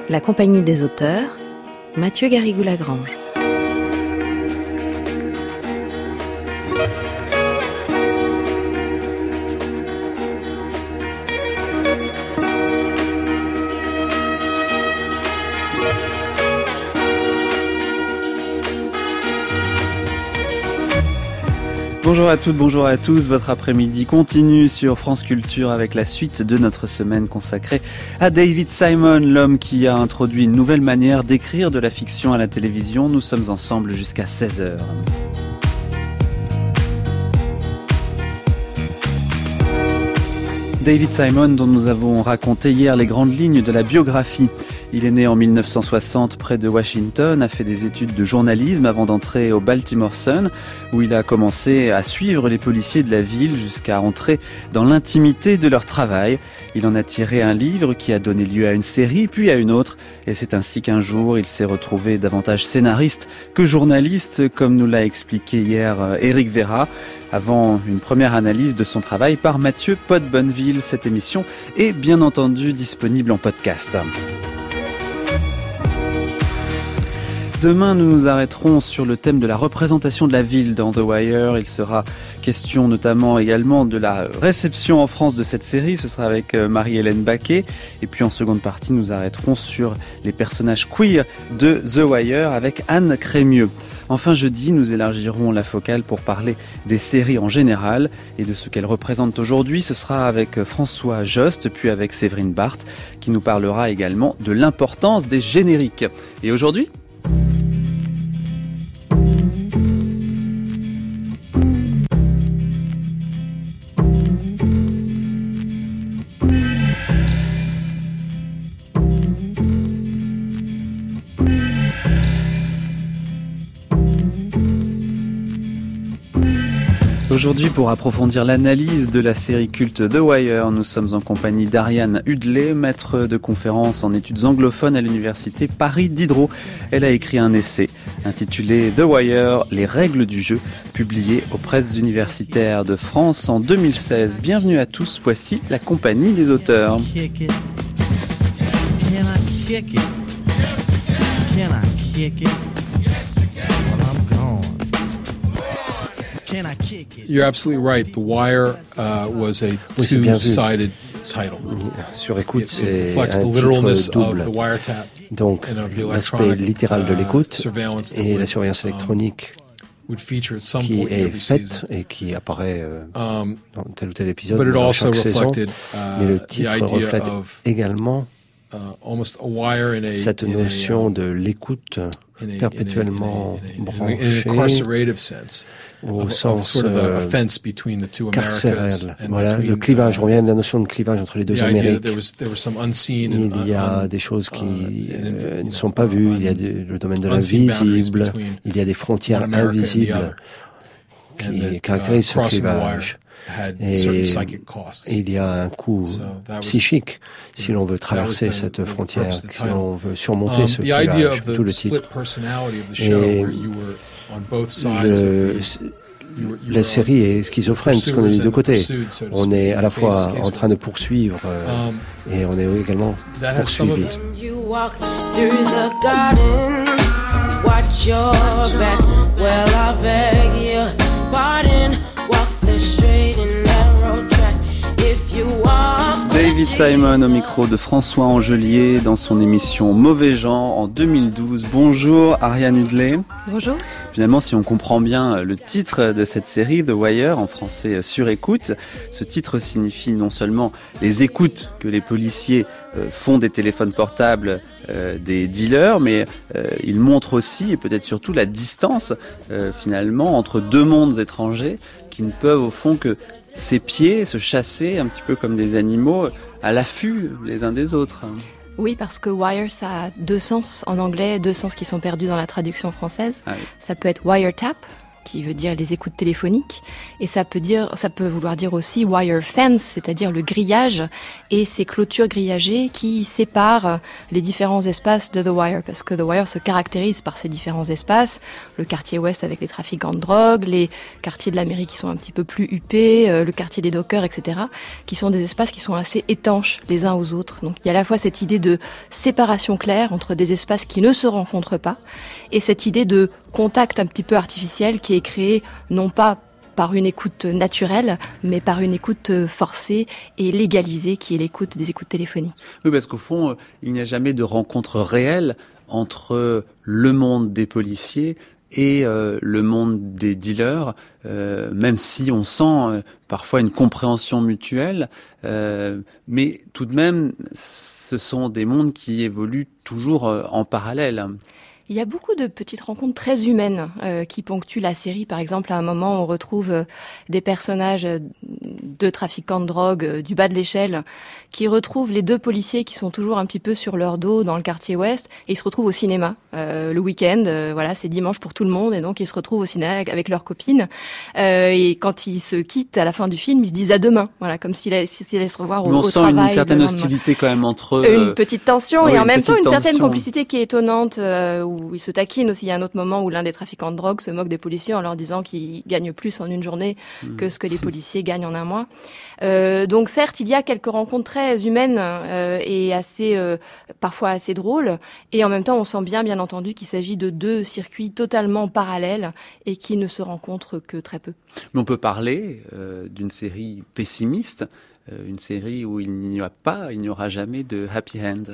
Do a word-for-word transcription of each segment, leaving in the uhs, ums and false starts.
La compagnie des auteurs, Mathieu Garrigou-Lagrange. Bonjour à toutes, bonjour à tous. Votre après-midi continue sur France Culture avec la suite de notre semaine consacrée à David Simon, l'homme qui a introduit une nouvelle manière d'écrire de la fiction à la télévision. Nous sommes ensemble jusqu'à seize heures. David Simon, dont nous avons raconté hier les grandes lignes de la biographie. Il est né en mille neuf cent soixante près de Washington, a fait des études de journalisme avant d'entrer au Baltimore Sun, où il a commencé à suivre les policiers de la ville jusqu'à entrer dans l'intimité de leur travail. Il en a tiré un livre qui a donné lieu à une série, puis à une autre. Et c'est ainsi qu'un jour, il s'est retrouvé davantage scénariste que journaliste, comme nous l'a expliqué hier Éric Vera, avant une première analyse de son travail par Mathieu Pot-Bonneville. Cette émission est bien entendu disponible en podcast. Demain, nous nous arrêterons sur le thème de la représentation de la ville dans The Wire. Il sera question notamment également de la réception en France de cette série. Ce sera avec Marie-Hélène Baquet. Et puis en seconde partie, nous arrêterons sur les personnages queer de The Wire avec Anne Crémieux. Enfin, jeudi, nous élargirons la focale pour parler des séries en général et de ce qu'elles représentent aujourd'hui. Ce sera avec François Jost, puis avec Séverine Barthes, qui nous parlera également de l'importance des génériques. Et aujourd'hui ? Aujourd'hui, pour approfondir l'analyse de la série culte The Wire, nous sommes en compagnie d'Ariane Hudley, maître de conférences en études anglophones à l'université Paris Diderot. Elle a écrit un essai intitulé The Wire, les règles du jeu, publié aux presses universitaires de France en deux mille seize. Bienvenue à tous, voici la compagnie des auteurs. You're absolutely right. The Wire uh, was a two-sided title. Sur écoute, c'est un titre double. Donc, l'aspect littéral de l'écoute et la surveillance électronique qui est faite et qui apparaît euh, dans tel ou tel épisode dans chaque saison. Mais le titre reflète également cette notion de l'écoute perpétuellement branchée au sens euh, carcéral. Voilà, le clivage, on revient de la notion de clivage entre les deux Amériques. Il y a des choses qui euh, ne sont pas vues, il y a de, le domaine de l'invisible, il y a des frontières invisibles qui caractérisent ce clivage. Et il y a un coût psychique si l'on veut traverser cette frontière, si l'on veut surmonter ce clivage, tout le titre. Et le, la série est schizophrène, parce qu'on est des deux côtés. On est à la fois en train de poursuivre euh, et on est également poursuivi. David Simon au micro de François Angelier dans son émission Mauvais Genre en deux mille douze. Bonjour Ariane Hudley. Bonjour. Finalement, si on comprend bien le titre de cette série, The Wire, en français sur écoute, ce titre signifie non seulement les écoutes que les policiers font des téléphones portables euh, des dealers, mais euh, il montre aussi et peut-être surtout la distance euh, finalement entre deux mondes étrangers qui ne peuvent au fond que s'épier, se chasser un petit peu comme des animaux à l'affût les uns des autres. Oui, parce que wire, ça a deux sens en anglais, deux sens qui sont perdus dans la traduction française. Ah oui. Ça peut être wiretap, qui veut dire les écoutes téléphoniques, et ça peut dire, ça peut vouloir dire aussi wire fence, c'est-à-dire le grillage et ces clôtures grillagées qui séparent les différents espaces de The Wire, parce que The Wire se caractérise par ces différents espaces, le quartier ouest avec les trafiquants de drogue, les quartiers de l'Amérique qui sont un petit peu plus huppés, euh, le quartier des dockers, et cetera, qui sont des espaces qui sont assez étanches les uns aux autres. Donc il y a à la fois cette idée de séparation claire entre des espaces qui ne se rencontrent pas, et cette idée de contact un petit peu artificiel qui est créé non pas par une écoute naturelle, mais par une écoute forcée et légalisée, qui est l'écoute des écoutes téléphoniques. Oui, parce qu'au fond, il n'y a jamais de rencontre réelle entre le monde des policiers et euh, le monde des dealers, euh, même si on sent euh, parfois une compréhension mutuelle, euh, mais tout de même, ce sont des mondes qui évoluent toujours euh, en parallèle. Il y a beaucoup de petites rencontres très humaines euh, qui ponctuent la série. Par exemple, à un moment, on retrouve euh, des personnages de trafiquants de drogue euh, du bas de l'échelle qui retrouvent les deux policiers qui sont toujours un petit peu sur leur dos dans le quartier ouest, et ils se retrouvent au cinéma euh, le week-end. Euh, voilà, c'est dimanche pour tout le monde, et donc ils se retrouvent au cinéma avec, avec leurs copines. Euh, et quand ils se quittent à la fin du film, ils se disent à demain. Voilà, comme s'ils allaient, s'ils allaient se revoir au, Mais on au sent travail. Une certaine hostilité quand même entre eux. Une petite tension, oui, et en même temps une tension. certaine complicité qui est étonnante, euh, où ils se taquinent aussi. Il y a un autre moment où l'un des trafiquants de drogue se moque des policiers en leur disant qu'ils gagnent plus en une journée mmh. que ce que les policiers gagnent en un mois. Euh, donc certes, il y a quelques rencontres très humaines euh, et assez, euh, parfois assez drôles, et en même temps, on sent bien, bien entendu, qu'il s'agit de deux circuits totalement parallèles et qui ne se rencontrent que très peu. Mais on peut parler euh, d'une série pessimiste, euh, une série où il n'y a pas, il n'y aura jamais de happy end.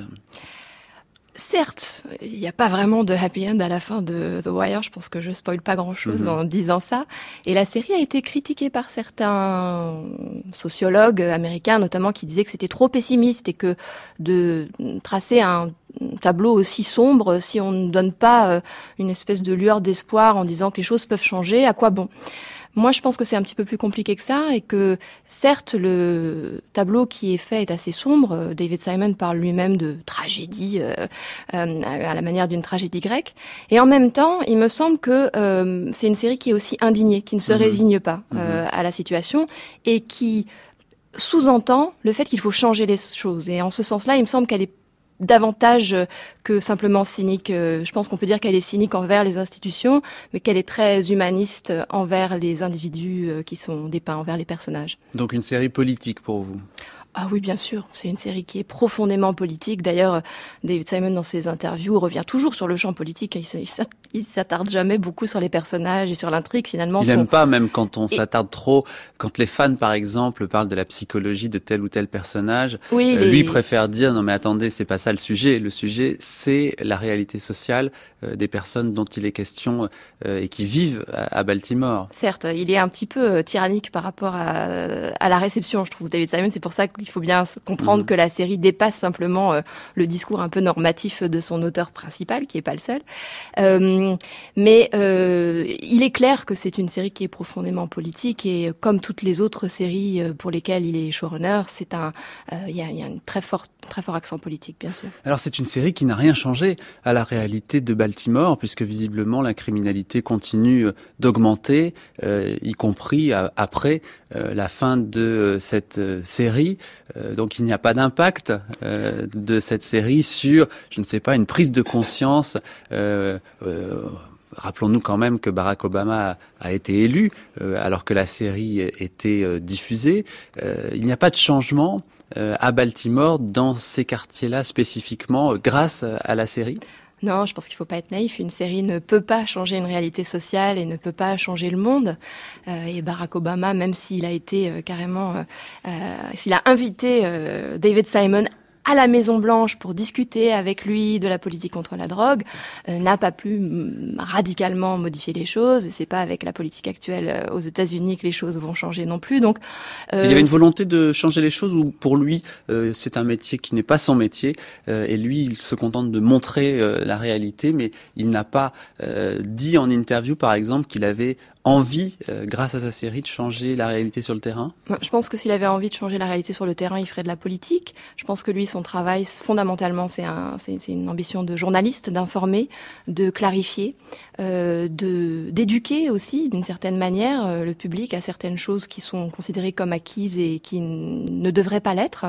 Certes, il n'y a pas vraiment de happy end à la fin de The Wire. Je pense que je spoil pas grand-chose mmh. en disant ça. Et la série a été critiquée par certains sociologues américains, notamment, qui disaient que c'était trop pessimiste et que de tracer un tableau aussi sombre, si on ne donne pas une espèce de lueur d'espoir en disant que les choses peuvent changer, à quoi bon ? Moi, je pense que c'est un petit peu plus compliqué que ça, et que certes, le tableau qui est fait est assez sombre. David Simon parle lui-même de tragédie euh, euh, à la manière d'une tragédie grecque. Et en même temps, il me semble que euh, c'est une série qui est aussi indignée, qui ne se mmh. résigne pas euh, mmh. à la situation, et qui sous-entend le fait qu'il faut changer les choses. Et en ce sens-là, il me semble qu'elle est davantage que simplement cynique. Je pense qu'on peut dire qu'elle est cynique envers les institutions, mais qu'elle est très humaniste envers les individus qui sont dépeints, envers les personnages. Donc une série politique pour vous ? Ah oui, bien sûr. C'est une série qui est profondément politique. D'ailleurs, David Simon, dans ses interviews, revient toujours sur le champ politique. Il s'attarde jamais beaucoup sur les personnages et sur l'intrigue, finalement. Il son... n'aime pas, même quand on s'attarde trop, quand les fans, par exemple, parlent de la psychologie de tel ou tel personnage, oui, euh, les... lui préfère dire, non mais attendez, c'est pas ça le sujet. Le sujet, c'est la réalité sociale euh, des personnes dont il est question euh, et qui vivent à, à Baltimore. Certes, il est un petit peu tyrannique par rapport à, à la réception, je trouve, David Simon. C'est pour ça qu'il faut bien comprendre mmh. que la série dépasse simplement euh, le discours un peu normatif de son auteur principal, qui est pas le seul. Euh, mais euh, il est clair que c'est une série qui est profondément politique, et comme toutes les autres séries pour lesquelles il est showrunner, c'est un, euh, il y a, il y a un très fort, très fort accent politique, bien sûr. Alors c'est une série qui n'a rien changé à la réalité de Baltimore, puisque visiblement la criminalité continue d'augmenter, euh, y compris à, après euh, la fin de cette euh, série. Euh, donc il n'y a pas d'impact euh, de cette série sur, je ne sais pas, une prise de conscience. Euh, euh, Rappelons-nous quand même que Barack Obama a, a été élu euh, alors que la série était euh, diffusée. Euh, il n'y a pas de changement euh, à Baltimore dans ces quartiers-là spécifiquement euh, grâce à la série ? Non, je pense qu'il ne faut pas être naïf. Une série ne peut pas changer une réalité sociale et ne peut pas changer le monde. Euh, et Barack Obama, même s'il a été euh, carrément, euh, euh, s'il a invité euh, David Simon à la Maison-Blanche pour discuter avec lui de la politique contre la drogue, euh, n'a pas pu m- radicalement modifier les choses. Et c'est pas avec la politique actuelle euh, aux États-Unis que les choses vont changer non plus. Donc, euh, il y avait une volonté de changer les choses, ou pour lui, euh, c'est un métier qui n'est pas son métier, euh, et lui, il se contente de montrer euh, la réalité, mais il n'a pas euh, dit en interview, par exemple, qu'il avait envie, euh, grâce à sa série, de changer la réalité sur le terrain ? Je pense que s'il avait envie de changer la réalité sur le terrain, il ferait de la politique. Je pense que lui, son travail, fondamentalement, c'est, un, c'est, c'est une ambition de journaliste, d'informer, de clarifier, euh, de, d'éduquer aussi, d'une certaine manière, euh, le public à certaines choses qui sont considérées comme acquises et qui n- ne devraient pas l'être.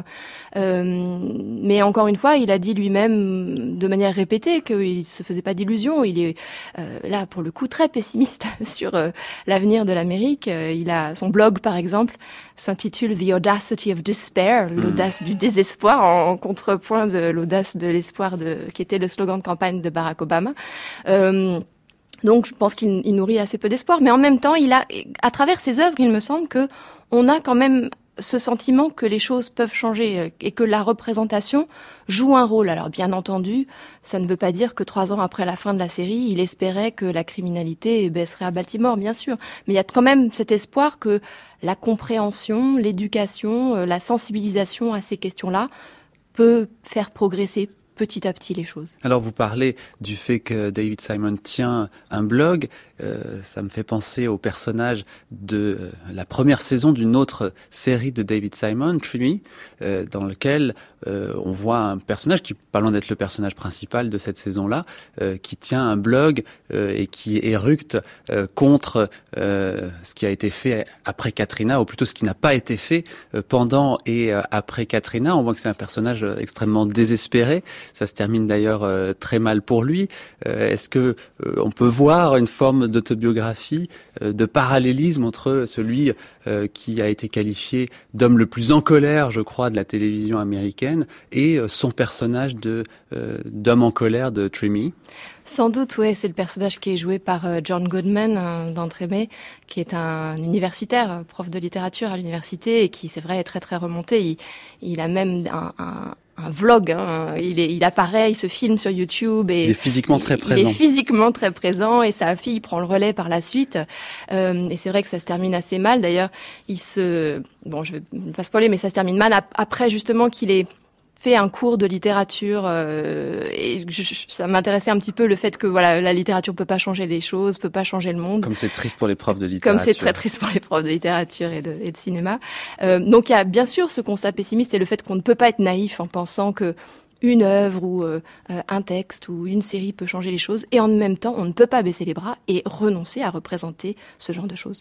Euh, mais encore une fois, il a dit lui-même de manière répétée qu'il se faisait pas d'illusions. Il est euh, là, pour le coup, très pessimiste sur euh, l'avenir de l'Amérique. Euh, il a son blog, par exemple, s'intitule The Audacity of Despair, mmh. l'audace du désespoir, en, en contrepoint de l'audace de l'espoir, de, qui était le slogan de campagne de Barack Obama. Euh, donc, je pense qu'il il nourrit assez peu d'espoir, mais en même temps, il a, à travers ses œuvres, il me semble que on a quand même ce sentiment que les choses peuvent changer et que la représentation joue un rôle. Alors bien entendu, ça ne veut pas dire que trois ans après la fin de la série, il espérait que la criminalité baisserait à Baltimore, bien sûr. Mais il y a quand même cet espoir que la compréhension, l'éducation, la sensibilisation à ces questions-là peut faire progresser petit à petit les choses. Alors vous parlez du fait que David Simon tient un blog, euh, ça me fait penser au personnage de euh, la première saison d'une autre série de David Simon, Tree, euh, dans lequel euh, on voit un personnage qui, pas loin d'être le personnage principal de cette saison-là, euh, qui tient un blog euh, et qui éructe euh, contre euh, ce qui a été fait après Katrina, ou plutôt ce qui n'a pas été fait euh, pendant et euh, après Katrina. On voit que c'est un personnage euh, extrêmement désespéré. Ça se termine d'ailleurs euh, très mal pour lui. Euh, est-ce que euh, on peut voir une forme d'autobiographie, euh, de parallélisme entre celui euh, qui a été qualifié d'homme le plus en colère, je crois, de la télévision américaine, et euh, son personnage de euh, d'homme en colère de Tree? Sans doute, oui. C'est le personnage qui est joué par euh, John Goodman euh, dans Tremé, qui est un universitaire, euh, prof de littérature à l'université, et qui, c'est vrai, est très très remonté. Il, il a même un, un un vlog, hein. il, est, il apparaît, il se filme sur YouTube et il est physiquement très présent. Il est physiquement très présent et sa fille prend le relais par la suite. Euh, et c'est vrai que ça se termine assez mal. D'ailleurs, il se, bon, je vais pas spoiler, mais ça se termine mal après justement qu'il ait fait un cours de littérature euh, et je, je, ça m'intéressait un petit peu le fait que voilà, la littérature peut pas changer les choses, peut pas changer le monde. Comme c'est triste pour les profs de littérature. Comme c'est très triste pour les profs de littérature et de, et de cinéma. Euh, donc il y a bien sûr ce constat pessimiste et le fait qu'on ne peut pas être naïf en pensant que une œuvre ou euh, un texte ou une série peut changer les choses, et en même temps on ne peut pas baisser les bras et renoncer à représenter ce genre de choses.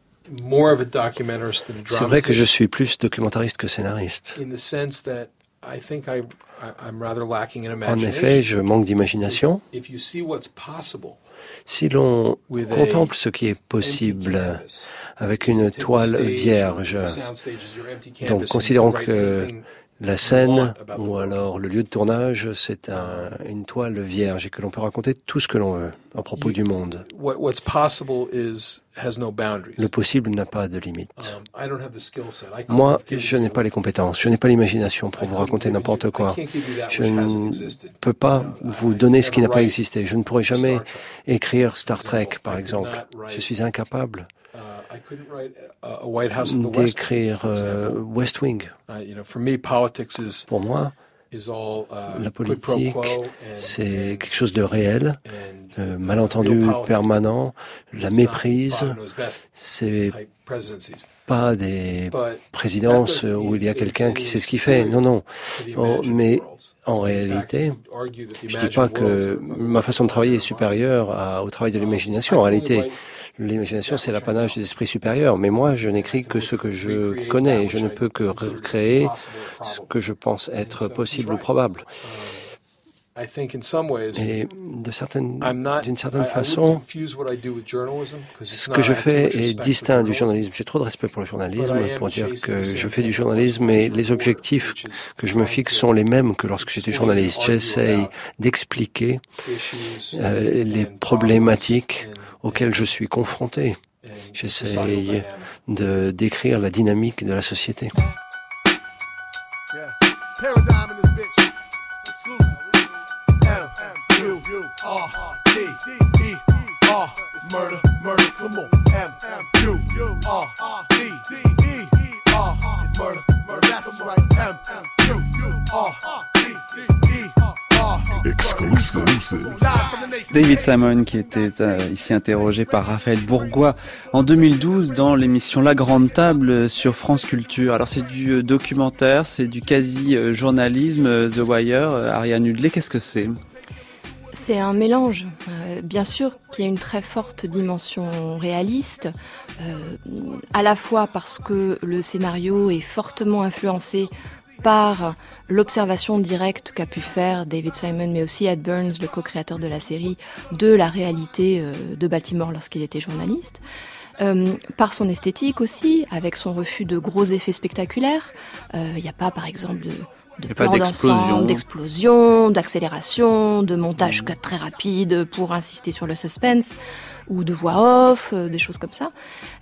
C'est vrai que je suis plus documentariste que scénariste. En effet, je manque d'imagination. Si l'on contemple ce qui est possible avec une toile vierge, donc considérons que la scène ou alors le lieu de tournage, c'est un, une toile vierge et que l'on peut raconter tout ce que l'on veut à propos du monde. Le possible n'a pas de limite. Moi, je n'ai pas les compétences, je n'ai pas l'imagination pour vous raconter n'importe quoi. Je ne peux pas vous donner ce qui n'a pas existé. Je ne pourrai jamais écrire Star Trek, par exemple. Je suis incapable d'écrire euh, West Wing. Pour moi, la politique, c'est quelque chose de réel, de malentendu permanent, la méprise, c'est pas des présidences où il y a quelqu'un qui sait ce qu'il fait. Non, non. Oh, mais en réalité, je dis pas que ma façon de travailler est supérieure à, au travail de l'imagination. En réalité, l'imagination, c'est l'apanage des esprits supérieurs. Mais moi, je n'écris que ce que je connais. Je ne peux que recréer ce que je pense être possible ou probable. Et de certaines, d'une certaine façon, ce que je fais est distinct du journalisme. J'ai trop de respect pour le journalisme pour dire que je fais du journalisme, mais les objectifs que je me fixe sont les mêmes que lorsque j'étais journaliste. J'essaye d'expliquer euh, les problématiques auxquelles je suis confronté. J'essaye de décrire la dynamique de la société. Murder, murder, come on. M, M, U, R, D, D, E, R. It's murder, murder, that's right. M, M, U, R, D, D, E, R. Exclusive. Live from the nation. David Simon qui était euh, ici interrogé par Raphaël Bourgois en deux mille douze dans l'émission La Grande Table sur France Culture. Alors c'est du euh, documentaire, c'est du quasi-journalisme, euh, The Wire, euh, Ariane Hudley, qu'est-ce que c'est ? C'est un mélange. Euh, bien sûr qu'il y a une très forte dimension réaliste, euh, à la fois parce que le scénario est fortement influencé par l'observation directe qu'a pu faire David Simon, mais aussi Ed Burns, le co-créateur de la série, de la réalité de Baltimore lorsqu'il était journaliste. Euh, par son esthétique aussi, avec son refus de gros effets spectaculaires. Il euh, n'y a pas, par exemple, de... de plans d'ensemble, d'explosion, d'accélération, de montage cut très rapide pour insister sur le suspense, ou de voix off, euh, des choses comme ça.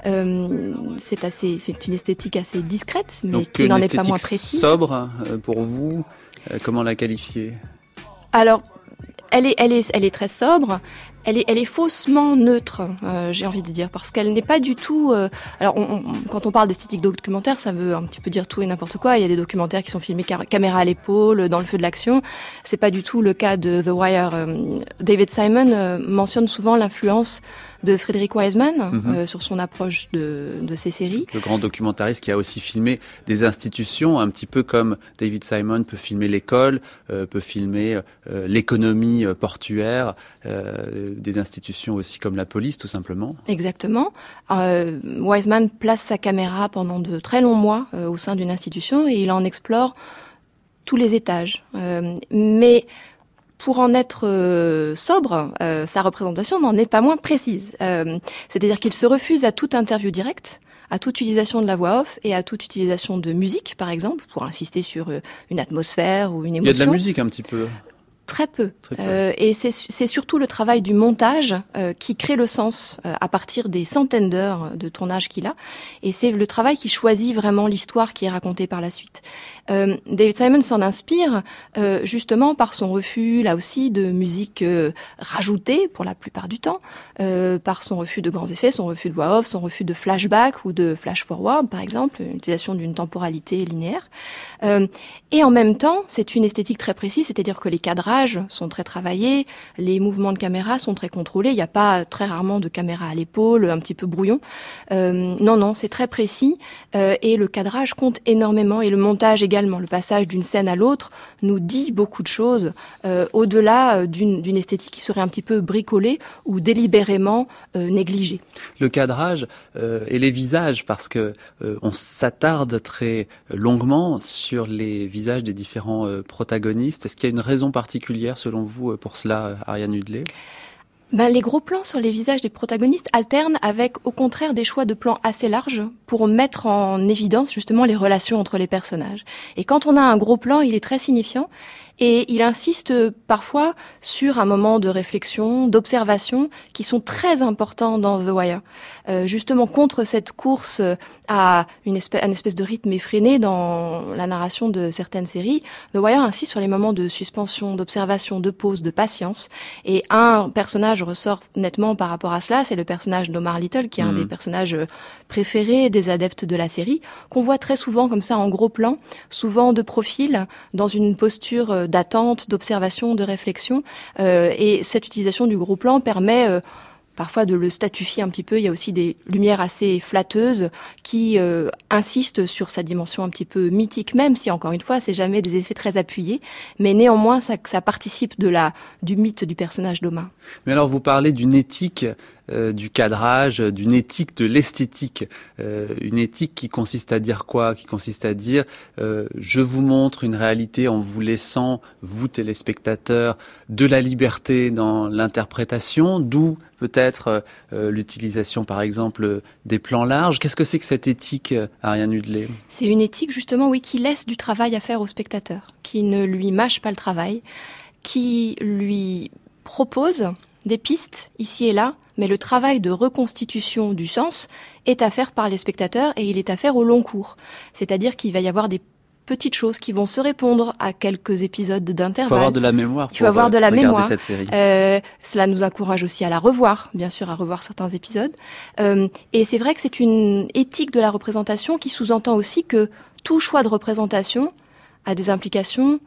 Euh, c'est assez, c'est une esthétique assez discrète, mais donc, qui n'en est pas moins précise. Sobre euh, pour vous, euh, comment la qualifier ? Alors, elle est, elle est, elle est très sobre. Elle est, elle est faussement neutre, euh, j'ai envie de dire, parce qu'elle n'est pas du tout... Euh, alors, on, on, quand on parle d'esthétique documentaire, ça veut un petit peu dire tout et n'importe quoi. Il y a des documentaires qui sont filmés car- caméra à l'épaule, dans le feu de l'action. C'est pas du tout le cas de The Wire. Euh, David Simon euh, mentionne souvent l'influence de Frederick Wiseman mm-hmm. euh, sur son approche de, de ces séries. Le grand documentariste qui a aussi filmé des institutions, un petit peu comme David Simon peut filmer l'école, euh, peut filmer euh, l'économie portuaire, euh, des institutions aussi comme la police, tout simplement. Exactement. Euh, Wiseman place sa caméra pendant de très longs mois euh, au sein d'une institution et il en explore tous les étages. Euh, mais pour en être euh, sobre, euh, sa représentation n'en est pas moins précise. Euh, c'est-à-dire qu'il se refuse à toute interview directe, à toute utilisation de la voix off et à toute utilisation de musique, par exemple, pour insister sur euh, une atmosphère ou une émotion. Il y a de la musique un petit peu. Très peu. Très peu. Euh, et c'est, c'est surtout le travail du montage euh, qui crée le sens euh, à partir des centaines d'heures de tournage qu'il a. Et c'est le travail qui choisit vraiment l'histoire qui est racontée par la suite. Euh, David Simon s'en inspire euh, justement par son refus, là aussi, de musique euh, rajoutée pour la plupart du temps, euh, par son refus de grands effets, son refus de voix off, son refus de flashback ou de flash forward, par exemple, l'utilisation d'une temporalité linéaire. Euh, et en même temps, c'est une esthétique très précise, c'est-à-dire que les cadrages sont très travaillés, les mouvements de caméra sont très contrôlés, il n'y a pas très rarement de caméra à l'épaule, un petit peu brouillon. Euh, non, non, c'est très précis euh, et le cadrage compte énormément et le montage également. Le passage d'une scène à l'autre nous dit beaucoup de choses euh, au-delà d'une, d'une esthétique qui serait un petit peu bricolée ou délibérément euh, négligée. Le cadrage euh, et les visages, parce que euh, on s'attarde très longuement sur les visages des différents euh, protagonistes. Est-ce qu'il y a une raison particulière selon vous pour cela, Ariane Hudley ? Ben, les gros plans sur les visages des protagonistes alternent avec, au contraire, des choix de plans assez larges pour mettre en évidence justement les relations entre les personnages. Et quand on a un gros plan, il est très signifiant et il insiste parfois sur un moment de réflexion, d'observation qui sont très importants dans The Wire. Euh, justement contre cette course à une espèce, une espèce de rythme effréné dans la narration de certaines séries, The Wire insiste sur les moments de suspension, d'observation, de pause, de patience. Et un personnage ressort nettement par rapport à cela, c'est le personnage d'Omar Little, qui est mmh. un des personnages préférés des adeptes de la série, qu'on voit très souvent comme ça en gros plan, souvent de profil, dans une posture d'attente, d'observation, de réflexion. Euh, et cette utilisation du gros plan permet euh, parfois de le statifier un petit peu. Il y a aussi des lumières assez flatteuses qui euh, insistent sur sa dimension un petit peu mythique, même si, encore une fois, c'est jamais des effets très appuyés. Mais néanmoins, ça, ça participe de la, du mythe du personnage d'Oma. Mais alors, vous parlez d'une éthique euh, du cadrage, d'une éthique de l'esthétique. Euh, une éthique qui consiste à dire quoi ? Qui consiste à dire euh, je vous montre une réalité en vous laissant, vous téléspectateurs, de la liberté dans l'interprétation, d'où peut-être euh, l'utilisation, par exemple, des plans larges. Qu'est-ce que c'est que cette éthique, Ariane Hudley ? C'est une éthique, justement, oui, qui laisse du travail à faire au spectateur, qui ne lui mâche pas le travail, qui lui propose des pistes ici et là, mais le travail de reconstitution du sens est à faire par les spectateurs et il est à faire au long cours. C'est-à-dire qu'il va y avoir des petites choses qui vont se répondre à quelques épisodes d'intervalle. Il faut avoir de la mémoire Il faut avoir de la mémoire. Cette série. Euh, cela nous encourage aussi à la revoir, bien sûr, à revoir certains épisodes. Euh, et c'est vrai que c'est une éthique de la représentation qui sous-entend aussi que tout choix de représentation a des implications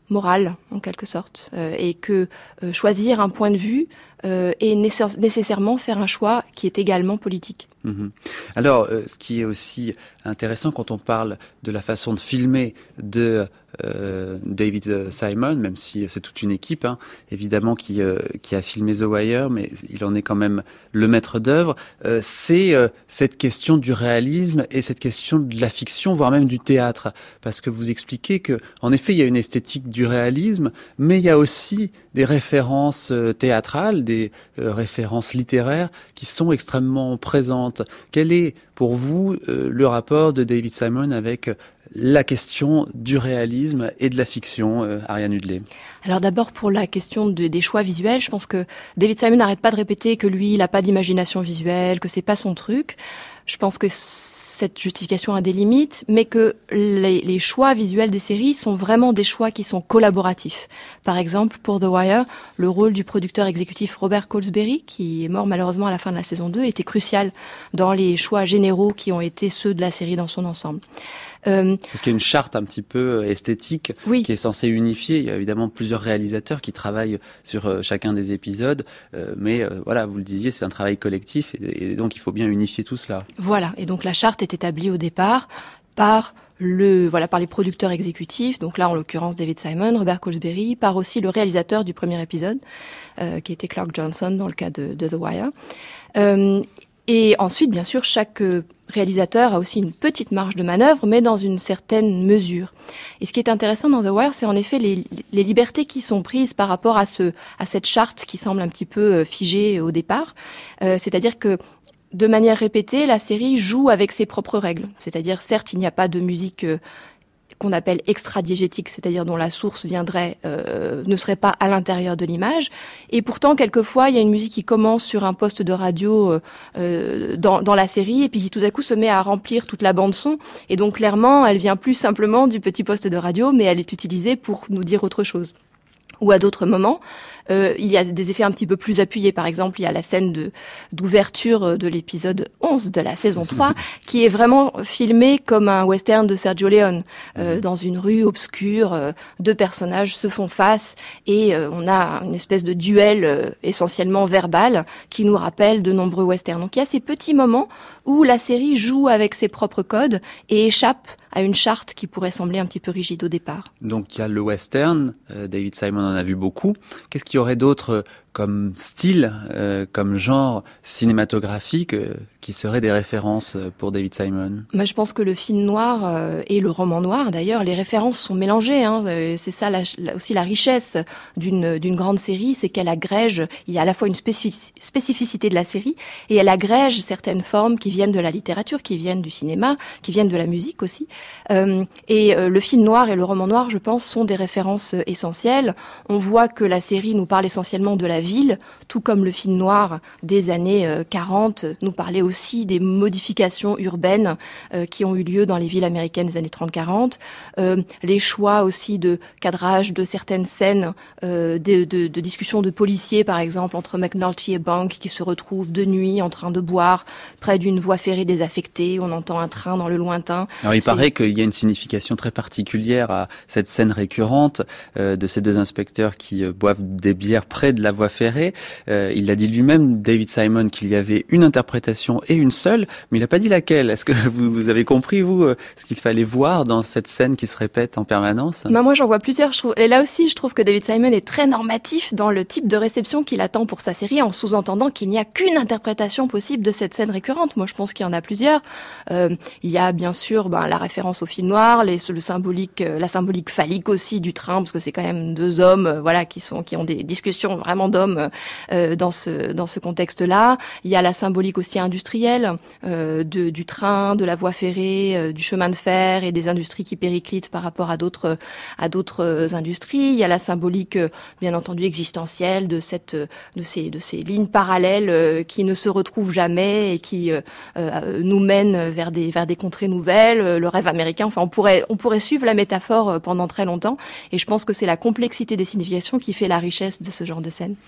morale, en quelque sorte, euh, et que euh, choisir un point de vue euh, est nécess- nécessairement faire un choix qui est également politique. Mmh. Alors, euh, ce qui est aussi intéressant quand on parle de la façon de filmer de euh, David Simon, même si c'est toute une équipe, hein, évidemment, qui, euh, qui a filmé The Wire, mais il en est quand même le maître d'œuvre, euh, c'est euh, cette question du réalisme et cette question de la fiction, voire même du théâtre. Parce que vous expliquez que, en effet, il y a une esthétique du réalisme, mais il y a aussi des références euh, théâtrales, des euh, références littéraires qui sont extrêmement présentes. Quel est, pour vous, euh, le rapport de David Simon avec la question du réalisme et de la fiction, euh, Ariane Hudley? Alors d'abord, pour la question de, des choix visuels, je pense que David Simon n'arrête pas de répéter que lui, il n'a pas d'imagination visuelle, que c'est pas son truc. Je pense que cette justification a des limites, mais que les, les choix visuels des séries sont vraiment des choix qui sont collaboratifs. Par exemple, pour The Wire, le rôle du producteur exécutif Robert Colesberry, qui est mort malheureusement à la fin de la saison deux, était crucial dans les choix généraux qui ont été ceux de la série dans son ensemble. Euh, Parce qu'il y a une charte un petit peu esthétique, oui, qui est censée unifier. Il y a évidemment plusieurs réalisateurs qui travaillent sur euh, chacun des épisodes, euh, mais euh, voilà, vous le disiez, c'est un travail collectif et, et donc il faut bien unifier tout cela. Voilà, et donc la charte est établie au départ par le voilà par les producteurs exécutifs, donc là en l'occurrence David Simon, Robert Colesberry, par aussi le réalisateur du premier épisode, euh, qui était Clark Johnson dans le cas de, de The Wire. Euh, et ensuite, bien sûr, chaque réalisateur a aussi une petite marge de manœuvre, mais dans une certaine mesure. Et ce qui est intéressant dans The Wire, c'est en effet les, les libertés qui sont prises par rapport à ce à cette charte qui semble un petit peu figée au départ. Euh, c'est-à-dire que de manière répétée, la série joue avec ses propres règles. C'est-à-dire, certes, il n'y a pas de musique euh, qu'on appelle extra-diégétique, c'est-à-dire dont la source viendrait, euh, ne serait pas à l'intérieur de l'image. Et pourtant, quelquefois, il y a une musique qui commence sur un poste de radio euh, dans, dans la série, et puis qui tout à coup se met à remplir toute la bande-son. Et donc, clairement, elle vient plus simplement du petit poste de radio, mais elle est utilisée pour nous dire autre chose. Ou à d'autres moments, euh, il y a des effets un petit peu plus appuyés. Par exemple, il y a la scène de d'ouverture de l'épisode onze de la saison trois, qui est vraiment filmée comme un western de Sergio Leone. Euh, dans une rue obscure, euh, deux personnages se font face et euh, on a une espèce de duel euh, essentiellement verbal qui nous rappelle de nombreux westerns. Donc il y a ces petits moments où la série joue avec ses propres codes et échappe à une charte qui pourrait sembler un petit peu rigide au départ. Donc il y a le western, euh, David Simon en a vu beaucoup. Qu'est-ce qu'il y aurait d'autre euh, comme style, euh, comme genre cinématographique euh, qui seraient des références pour David Simon? Moi, je pense que le film noir euh, et le roman noir, d'ailleurs, les références sont mélangées. Hein. C'est ça la, la, aussi la richesse d'une, d'une grande série, c'est qu'elle agrège, il y a à la fois une spécific- spécificité de la série, et elle agrège certaines formes qui viennent de la littérature, qui viennent du cinéma, qui viennent de la musique aussi. Euh, et euh, le film noir et le roman noir, je pense, sont des références essentielles. On voit que la série nous parle essentiellement de la ville, tout comme le film noir des années euh, quarante nous parlait aussi des modifications urbaines euh, qui ont eu lieu dans les villes américaines des années trente quarante, euh, les choix aussi de cadrage de certaines scènes, euh, de, de, de discussions de policiers, par exemple, entre McNulty et Bank, qui se retrouvent de nuit en train de boire près d'une voie ferrée désaffectée, on entend un train dans le lointain. Alors il C'est... paraît qu'il y a une signification très particulière à cette scène récurrente euh, de ces deux inspecteurs qui euh, boivent des bières près de la voie ferrée. Euh, il l'a dit lui-même, David Simon, qu'il y avait une interprétation et une seule, mais il n'a pas dit laquelle. Est-ce que vous, vous avez compris, vous, euh, ce qu'il fallait voir dans cette scène qui se répète en permanence? Bah moi, j'en vois plusieurs. Je trouve... Et là aussi, je trouve que David Simon est très normatif dans le type de réception qu'il attend pour sa série, en sous-entendant qu'il n'y a qu'une interprétation possible de cette scène récurrente. Moi, je pense qu'il y en a plusieurs. Euh, il y a bien sûr ben, la référence au film noir, les, le symbolique, la symbolique phallique aussi du train, parce que c'est quand même deux hommes, euh, voilà, qui sont qui ont des discussions vraiment d'hommes euh, dans ce dans ce contexte-là. Il y a la symbolique aussi industrielle euh, de, du train, de la voie ferrée, euh, du chemin de fer et des industries qui périclitent par rapport à d'autres à d'autres industries. Il y a la symbolique, euh, bien entendu, existentielle de cette de ces de ces lignes parallèles euh, qui ne se retrouvent jamais et qui euh, euh, nous mènent vers des vers des contrées nouvelles, euh, le rêve américain. Enfin, on pourrait on pourrait suivre la métaphore pendant très longtemps. Et je pense que c'est la complexité des significations qui fait la richesse de ce genre de scène.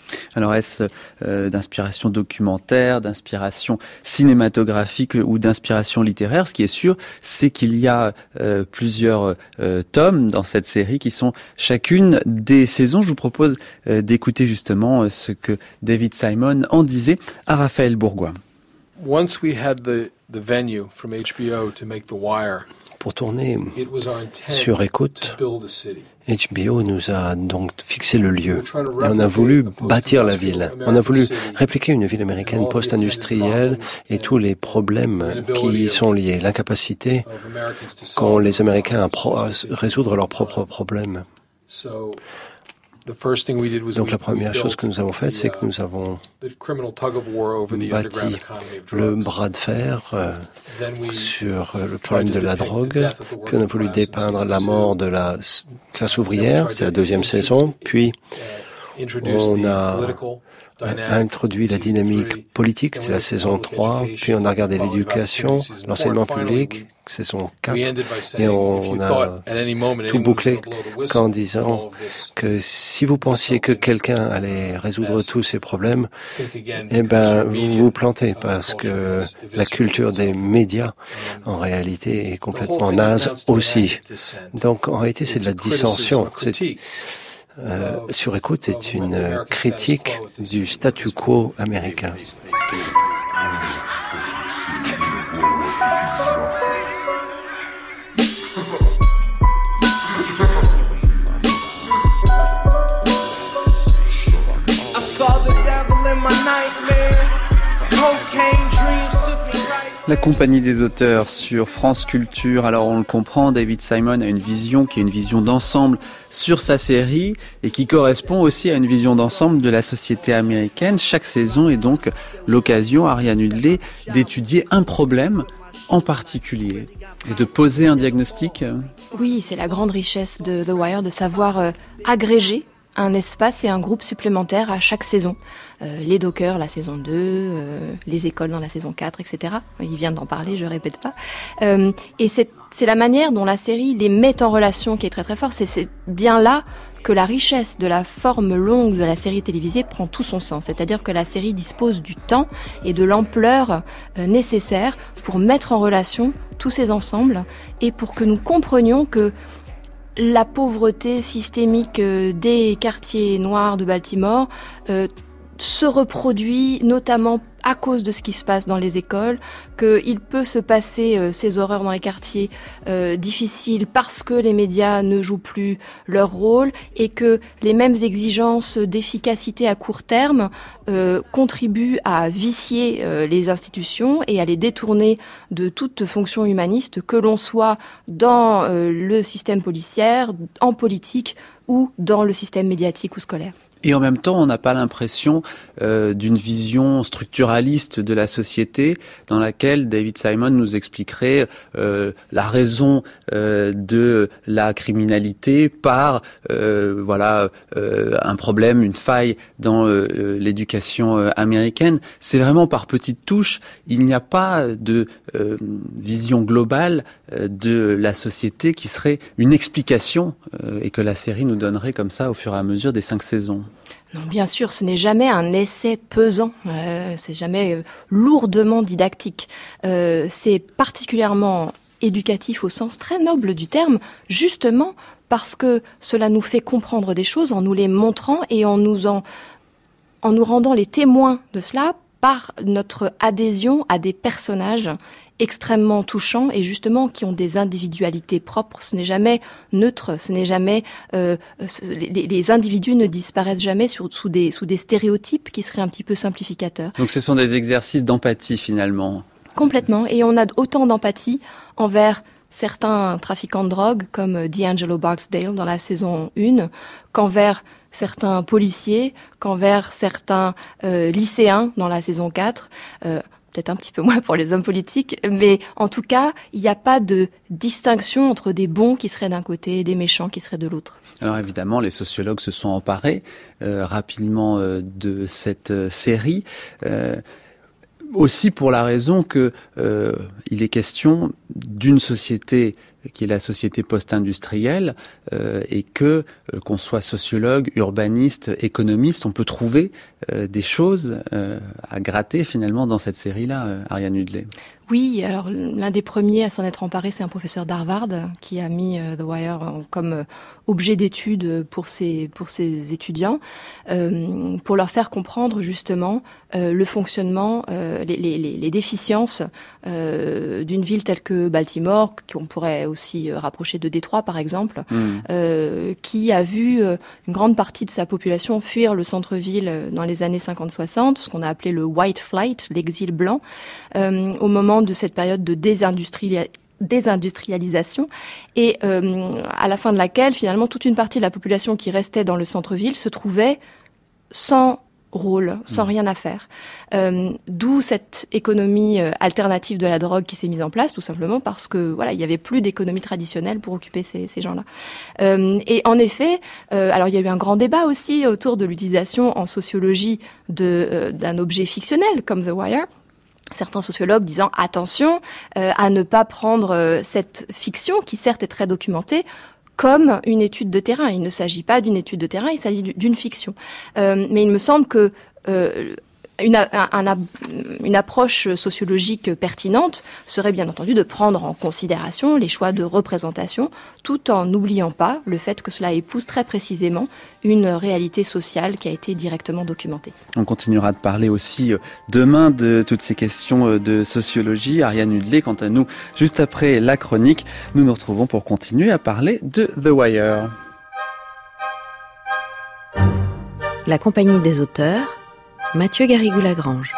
Alors est-ce euh, d'inspiration documentaire, d'inspiration cinématographique ou d'inspiration littéraire? Ce qui est sûr, c'est qu'il y a euh, plusieurs euh, tomes dans cette série qui sont chacune des saisons. Je vous propose euh, d'écouter justement ce que David Simon en disait à Raphaël Bourgois. Once we had the, the venue from H B O to make The Wire, pour tourner sur écoute, H B O nous a donc fixé le lieu. Et on a voulu bâtir la ville. On a voulu répliquer une ville américaine post-industrielle et tous les problèmes qui y sont liés. L'incapacité qu'ont les Américains à, pro- à résoudre leurs propres problèmes. Donc la première chose que nous avons faite, c'est que nous avons bâti le bras de fer euh, sur le problème de la drogue, puis on a voulu dépeindre la mort de la classe ouvrière, c'était la deuxième saison, puis on a introduit la dynamique politique, c'est la saison trois, puis on a regardé l'éducation, l'enseignement public, saison quatre, et on a tout bouclé qu'en disant que si vous pensiez que quelqu'un allait résoudre tous ces problèmes, eh ben, vous vous plantez, parce que la culture des médias, en réalité, est complètement naze aussi. Donc, en réalité, c'est de la dissension. C'est, Euh, sur écoute est une critique du statu quo américain. I saw the devil in my nightmare. Cocaine dreams took me right. La compagnie des auteurs sur France Culture. Alors on le comprend, David Simon a une vision qui est une vision d'ensemble sur sa série et qui correspond aussi à une vision d'ensemble de la société américaine. Chaque saison est donc l'occasion, Ariane Hudley, d'étudier un problème en particulier et de poser un diagnostic. Oui, c'est la grande richesse de The Wire, de savoir euh, agréger un espace et un groupe supplémentaire à chaque saison. Euh, les dockers, la saison deux, euh, les écoles dans la saison quatre, et cetera. Il vient d'en parler, je répète pas. Euh, et c'est, c'est la manière dont la série les met en relation qui est très très forte. C'est, c'est bien là que la richesse de la forme longue de la série télévisée prend tout son sens. C'est-à-dire que la série dispose du temps et de l'ampleur euh, nécessaire pour mettre en relation tous ces ensembles et pour que nous comprenions que la pauvreté systémique des quartiers noirs de Baltimore euh, se reproduit notamment à cause de ce qui se passe dans les écoles, qu'il peut se passer euh, ces horreurs dans les quartiers euh, difficiles parce que les médias ne jouent plus leur rôle et que les mêmes exigences d'efficacité à court terme euh, contribuent à vicier euh, les institutions et à les détourner de toute fonction humaniste, que l'on soit dans euh, le système policier, en politique ou dans le système médiatique ou scolaire. Et en même temps, on n'a pas l'impression euh, d'une vision structuraliste de la société dans laquelle David Simon nous expliquerait euh, la raison euh, de la criminalité par euh, voilà euh, un problème, une faille dans euh, l'éducation euh, américaine. C'est vraiment par petites touches. Il n'y a pas de euh, vision globale euh, de la société qui serait une explication euh, et que la série nous donnerait comme ça au fur et à mesure des cinq saisons. Non, bien sûr, ce n'est jamais un essai pesant, euh, c'est jamais euh, lourdement didactique. Euh, c'est particulièrement éducatif au sens très noble du terme, justement parce que cela nous fait comprendre des choses en nous les montrant et en nous, en, en nous rendant les témoins de cela par notre adhésion à des personnages extrêmement touchants et justement qui ont des individualités propres. Ce n'est jamais neutre, ce n'est jamais euh, les, les individus ne disparaissent jamais sur, sous des sous des stéréotypes qui seraient un petit peu simplificateurs. Donc ce sont des exercices d'empathie finalement. Complètement, et on a autant d'empathie envers certains trafiquants de drogue comme D'Angelo Barksdale dans la saison un qu'envers certains policiers, qu'envers certains euh, lycéens dans la saison quatre. Euh, peut-être un petit peu moins pour les hommes politiques, mais en tout cas, il n'y a pas de distinction entre des bons qui seraient d'un côté et des méchants qui seraient de l'autre. Alors évidemment, les sociologues se sont emparés euh, rapidement euh, de cette euh, série, euh, aussi pour la raison que euh, il est question d'une société qui est la société post-industrielle, euh, et que, euh, qu'on soit sociologue, urbaniste, économiste, on peut trouver euh, des choses euh, à gratter finalement dans cette série-là, euh, Ariane Hudley. Oui, alors l'un des premiers à s'en être emparé, c'est un professeur d'Harvard qui a mis euh, The Wire en, comme euh, objet d'étude pour ses, pour ses étudiants, euh, pour leur faire comprendre justement euh, le fonctionnement, euh, les, les, les déficiences euh, d'une ville telle que Baltimore, qu'on pourrait aussi euh, rapprocher de Détroit par exemple, mmh. euh, qui a vu euh, une grande partie de sa population fuir le centre-ville dans les années cinquante soixante, ce qu'on a appelé le White Flight, l'exil blanc, euh, au moment de cette période de désindustrialisation. désindustrialisation et euh, à la fin de laquelle finalement toute une partie de la population qui restait dans le centre-ville se trouvait sans rôle, sans rien à faire. Euh, d'où cette économie euh, alternative de la drogue qui s'est mise en place, tout simplement parce que voilà, il y avait plus d'économie traditionnelle pour occuper ces, ces gens-là. Euh, et en effet, euh, alors il y a eu un grand débat aussi autour de l'utilisation en sociologie de euh, d'un objet fictionnel comme The Wire. Certains sociologues disant attention euh, à ne pas prendre euh, cette fiction, qui certes est très documentée, comme une étude de terrain. Il ne s'agit pas d'une étude de terrain, il s'agit d'une fiction. Euh, mais il me semble que euh, une, un, un, une approche sociologique pertinente serait bien entendu de prendre en considération les choix de représentation, tout en n'oubliant pas le fait que cela épouse très précisément une réalité sociale qui a été directement documentée. On continuera de parler aussi demain de toutes ces questions de sociologie. Ariane Hudley, quant à nous, juste après la chronique, nous nous retrouvons pour continuer à parler de The Wire. La compagnie des auteurs, Mathieu Garrigou-Lagrange.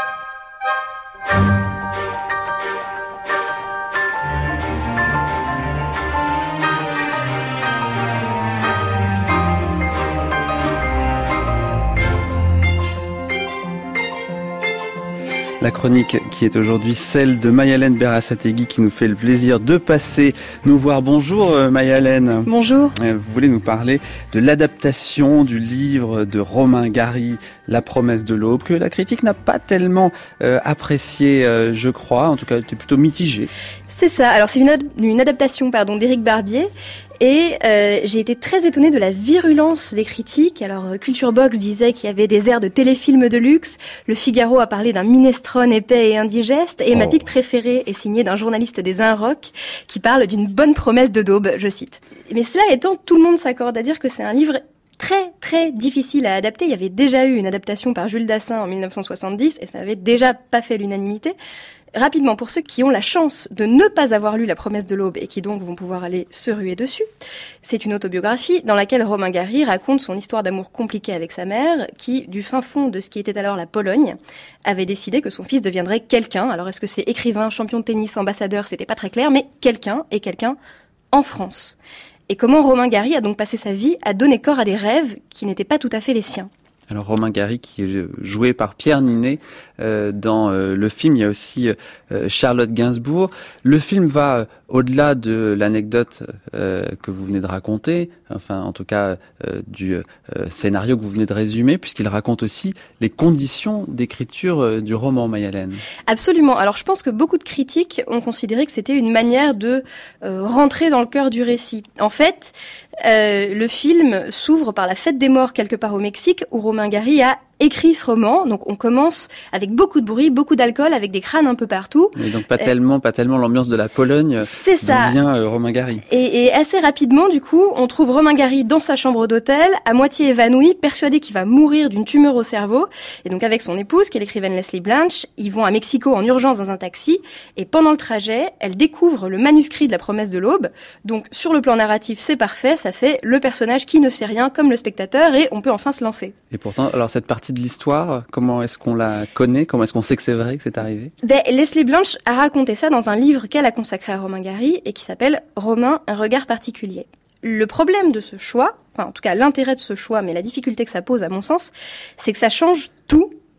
La chronique qui est aujourd'hui celle de Mayalène Berasategui qui nous fait le plaisir de passer nous voir. Bonjour Mayalène. Bonjour. Vous voulez nous parler de l'adaptation du livre de Romain Gary, La promesse de l'aube, que la critique n'a pas tellement euh, apprécié, euh, je crois. En tout cas, elle était plutôt mitigée. C'est ça. Alors c'est une, ad- une adaptation pardon, d'Éric Barbier. Et euh, j'ai été très étonnée de la virulence des critiques. Alors euh, Culture Box disait qu'il y avait des airs de téléfilm de luxe. Le Figaro a parlé d'un minestrone épais et indigeste. Et oh. ma pique préférée est signée d'un journaliste des Inrocks qui parle d'une bonne promesse de daube, je cite. Mais cela étant, tout le monde s'accorde à dire que c'est un livre très très difficile à adapter. Il y avait déjà eu une adaptation par Jules Dassin en dix-neuf cent soixante-dix et ça n'avait déjà pas fait l'unanimité. Rapidement, pour ceux qui ont la chance de ne pas avoir lu La promesse de l'aube et qui donc vont pouvoir aller se ruer dessus, c'est une autobiographie dans laquelle Romain Gary raconte son histoire d'amour compliquée avec sa mère qui, du fin fond de ce qui était alors la Pologne, avait décidé que son fils deviendrait quelqu'un. Alors est-ce que c'est écrivain, champion de tennis, ambassadeur, c'était pas très clair, mais quelqu'un et quelqu'un en France. Et comment Romain Gary a donc passé sa vie à donner corps à des rêves qui n'étaient pas tout à fait les siens. Alors Romain Gary qui est joué par Pierre Ninet euh, dans euh, le film, il y a aussi euh, Charlotte Gainsbourg. Le film va euh, au-delà de l'anecdote euh, que vous venez de raconter, enfin en tout cas euh, du euh, scénario que vous venez de résumer, puisqu'il raconte aussi les conditions d'écriture euh, du roman, Mayalène. Absolument. Alors je pense que beaucoup de critiques ont considéré que c'était une manière de euh, rentrer dans le cœur du récit. En fait, euh, le film s'ouvre par la fête des morts quelque part au Mexique, où Romain Gary a écrit ce roman. Donc on commence avec beaucoup de bruit, beaucoup d'alcool, avec des crânes un peu partout. Et donc pas euh, tellement, pas tellement l'ambiance de la Pologne. C'est ça. D'où vient euh, Romain Gary. Et, et assez rapidement, du coup, on trouve Romain Gary dans sa chambre d'hôtel, à moitié évanoui, persuadé qu'il va mourir d'une tumeur au cerveau. Et donc avec son épouse, qui est l'écrivaine Leslie Blanch, ils vont à Mexico en urgence dans un taxi. Et pendant le trajet, elle découvre le manuscrit de La promesse de l'aube. Donc sur le plan narratif, c'est parfait. Ça fait le personnage qui ne sait rien, comme le spectateur, et on peut enfin se lancer. Et pourtant, alors cette partie de l'histoire, comment est-ce qu'on la connaît? Comment est-ce qu'on sait que c'est vrai que c'est arrivé? Ben, Leslie Blanch a raconté ça dans un livre qu'elle a consacré à Romain Gary et qui s'appelle « Romain, un regard particulier ». Le problème de ce choix, enfin en tout cas l'intérêt de ce choix, mais la difficulté que ça pose à mon sens, c'est que ça change tout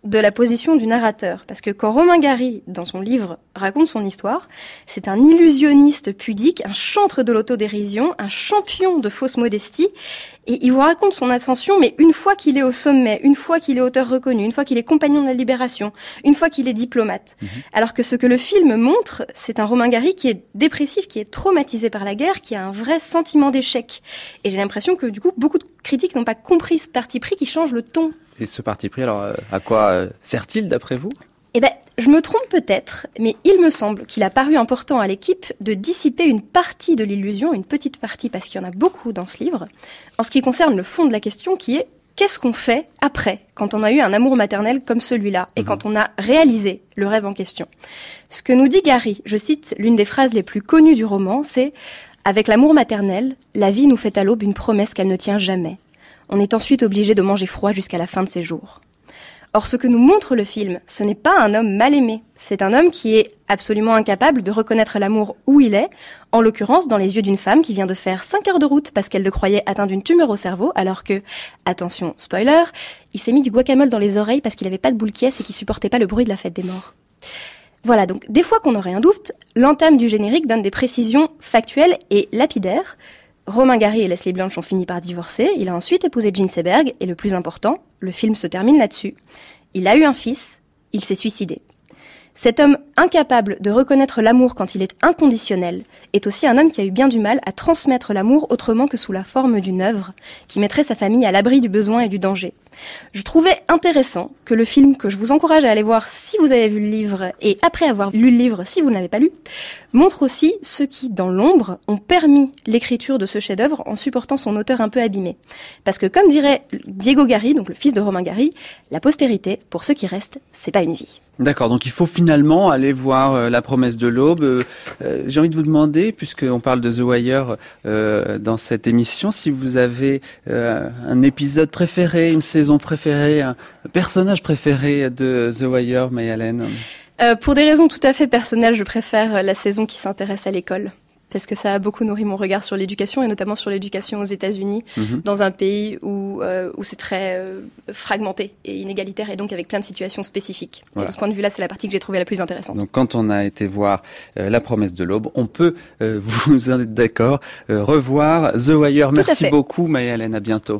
de la position du narrateur. Parce que quand Romain Gary, dans son livre, raconte son histoire, c'est un illusionniste pudique, un chantre de l'autodérision, un champion de fausse modestie. Et il vous raconte son ascension, mais une fois qu'il est au sommet, une fois qu'il est auteur reconnu, une fois qu'il est compagnon de la Libération, une fois qu'il est diplomate. Mmh. Alors que ce que le film montre, c'est un Romain Gary qui est dépressif, qui est traumatisé par la guerre, qui a un vrai sentiment d'échec. Et j'ai l'impression que, du coup, beaucoup de critiques n'ont pas compris ce parti pris qui change le ton. Et ce parti pris, alors, à quoi sert-il d'après vous ? Eh ben, je me trompe peut-être, mais il me semble qu'il a paru important à l'équipe de dissiper une partie de l'illusion, une petite partie, parce qu'il y en a beaucoup dans ce livre, en ce qui concerne le fond de la question qui est qu'est-ce qu'on fait après, quand on a eu un amour maternel comme celui-là, et mmh. quand on a réalisé le rêve en question. Ce que nous dit Gary, je cite l'une des phrases les plus connues du roman, c'est « Avec l'amour maternel, la vie nous fait à l'aube une promesse qu'elle ne tient jamais. On est ensuite obligé de manger froid jusqu'à la fin de ses jours. » Or, ce que nous montre le film, ce n'est pas un homme mal aimé. C'est un homme qui est absolument incapable de reconnaître l'amour où il est, en l'occurrence dans les yeux d'une femme qui vient de faire cinq heures de route parce qu'elle le croyait atteint d'une tumeur au cerveau, alors que, attention, spoiler, il s'est mis du guacamole dans les oreilles parce qu'il n'avait pas de boule qui est et qu'il supportait pas le bruit de la fête des morts. Voilà, donc des fois qu'on aurait un doute, l'entame du générique donne des précisions factuelles et lapidaires. Romain Gary et Leslie Blanch ont fini par divorcer, il a ensuite épousé Jean Seberg, et le plus important, le film se termine là-dessus. Il a eu un fils, il s'est suicidé. Cet homme incapable de reconnaître l'amour quand il est inconditionnel est aussi un homme qui a eu bien du mal à transmettre l'amour autrement que sous la forme d'une œuvre qui mettrait sa famille à l'abri du besoin et du danger. Je trouvais intéressant que le film, que je vous encourage à aller voir si vous avez vu le livre et après avoir lu le livre si vous ne l'avez pas lu, montre aussi ceux qui, dans l'ombre, ont permis l'écriture de ce chef-d'œuvre en supportant son auteur un peu abîmé. Parce que comme dirait Diego Gary, donc le fils de Romain Gary, la postérité, pour ceux qui restent, c'est pas une vie. D'accord, donc il faut finalement aller voir euh, La promesse de l'aube. Euh, euh, j'ai envie de vous demander, puisqu'on parle de The Wire euh, dans cette émission, si vous avez euh, un épisode préféré, une saison préférée, un personnage préféré de The Wire, Maï-Allen. Euh, pour des raisons tout à fait personnelles, je préfère la saison qui s'intéresse à l'école. Parce que ça a beaucoup nourri mon regard sur l'éducation, et notamment sur l'éducation aux États-Unis, mmh. dans un pays où, euh, où c'est très euh, fragmenté et inégalitaire, et donc avec plein de situations spécifiques. Voilà. De ce point de vue-là, c'est la partie que j'ai trouvée la plus intéressante. Donc quand on a été voir euh, La promesse de l'aube, on peut, euh, vous en êtes d'accord, euh, revoir The Wire. Tout Merci beaucoup, Maï-Allen, à bientôt.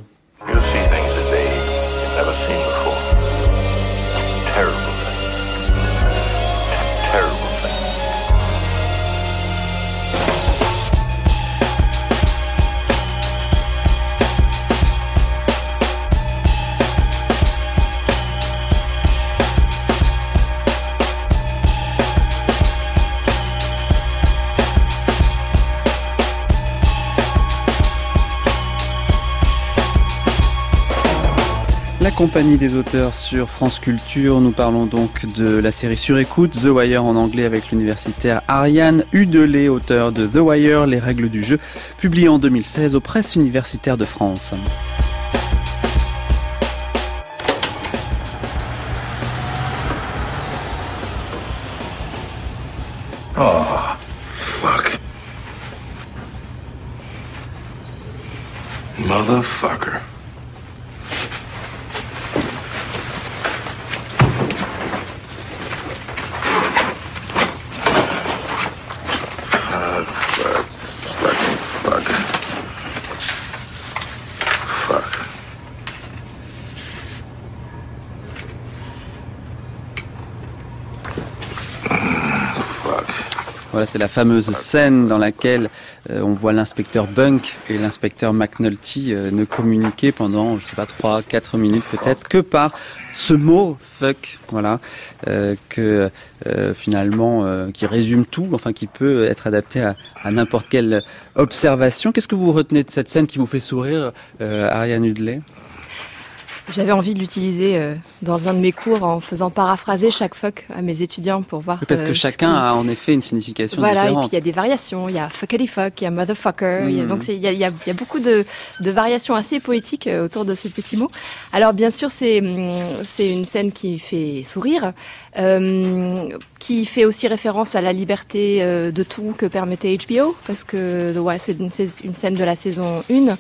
La compagnie des auteurs sur France Culture, nous parlons donc de la série Sur écoute, The Wire en anglais avec l'universitaire Ariane Hudelet, auteur de The Wire, les règles du jeu, publié en deux mille seize aux presses universitaires de France. Oh, fuck. Motherfucker. Voilà, c'est la fameuse scène dans laquelle euh, on voit l'inspecteur Bunk et l'inspecteur McNulty euh, ne communiquer pendant, je sais pas, trois, quatre minutes peut-être, que par ce mot fuck, voilà, euh, que euh, finalement, euh, qui résume tout, enfin qui peut être adapté à, à n'importe quelle observation. Qu'est-ce que vous retenez de cette scène qui vous fait sourire, euh, Ariane Hudelet ? J'avais envie de l'utiliser euh, dans un de mes cours en faisant paraphraser chaque fuck à mes étudiants pour voir. Parce que euh, chacun qui... a en effet une signification voilà, différente. Voilà, et puis il y a des variations. Il y a fuckity fuck, il y a motherfucker. Mmh. Il y a, donc il y a, il y, a, il y a beaucoup de, de variations assez poétiques euh, autour de ce petit mot. Alors bien sûr, c'est, c'est une scène qui fait sourire, euh, qui fait aussi référence à la liberté euh, de tout que permettait H B O, parce que ouais, c'est, une, c'est une scène de la saison un.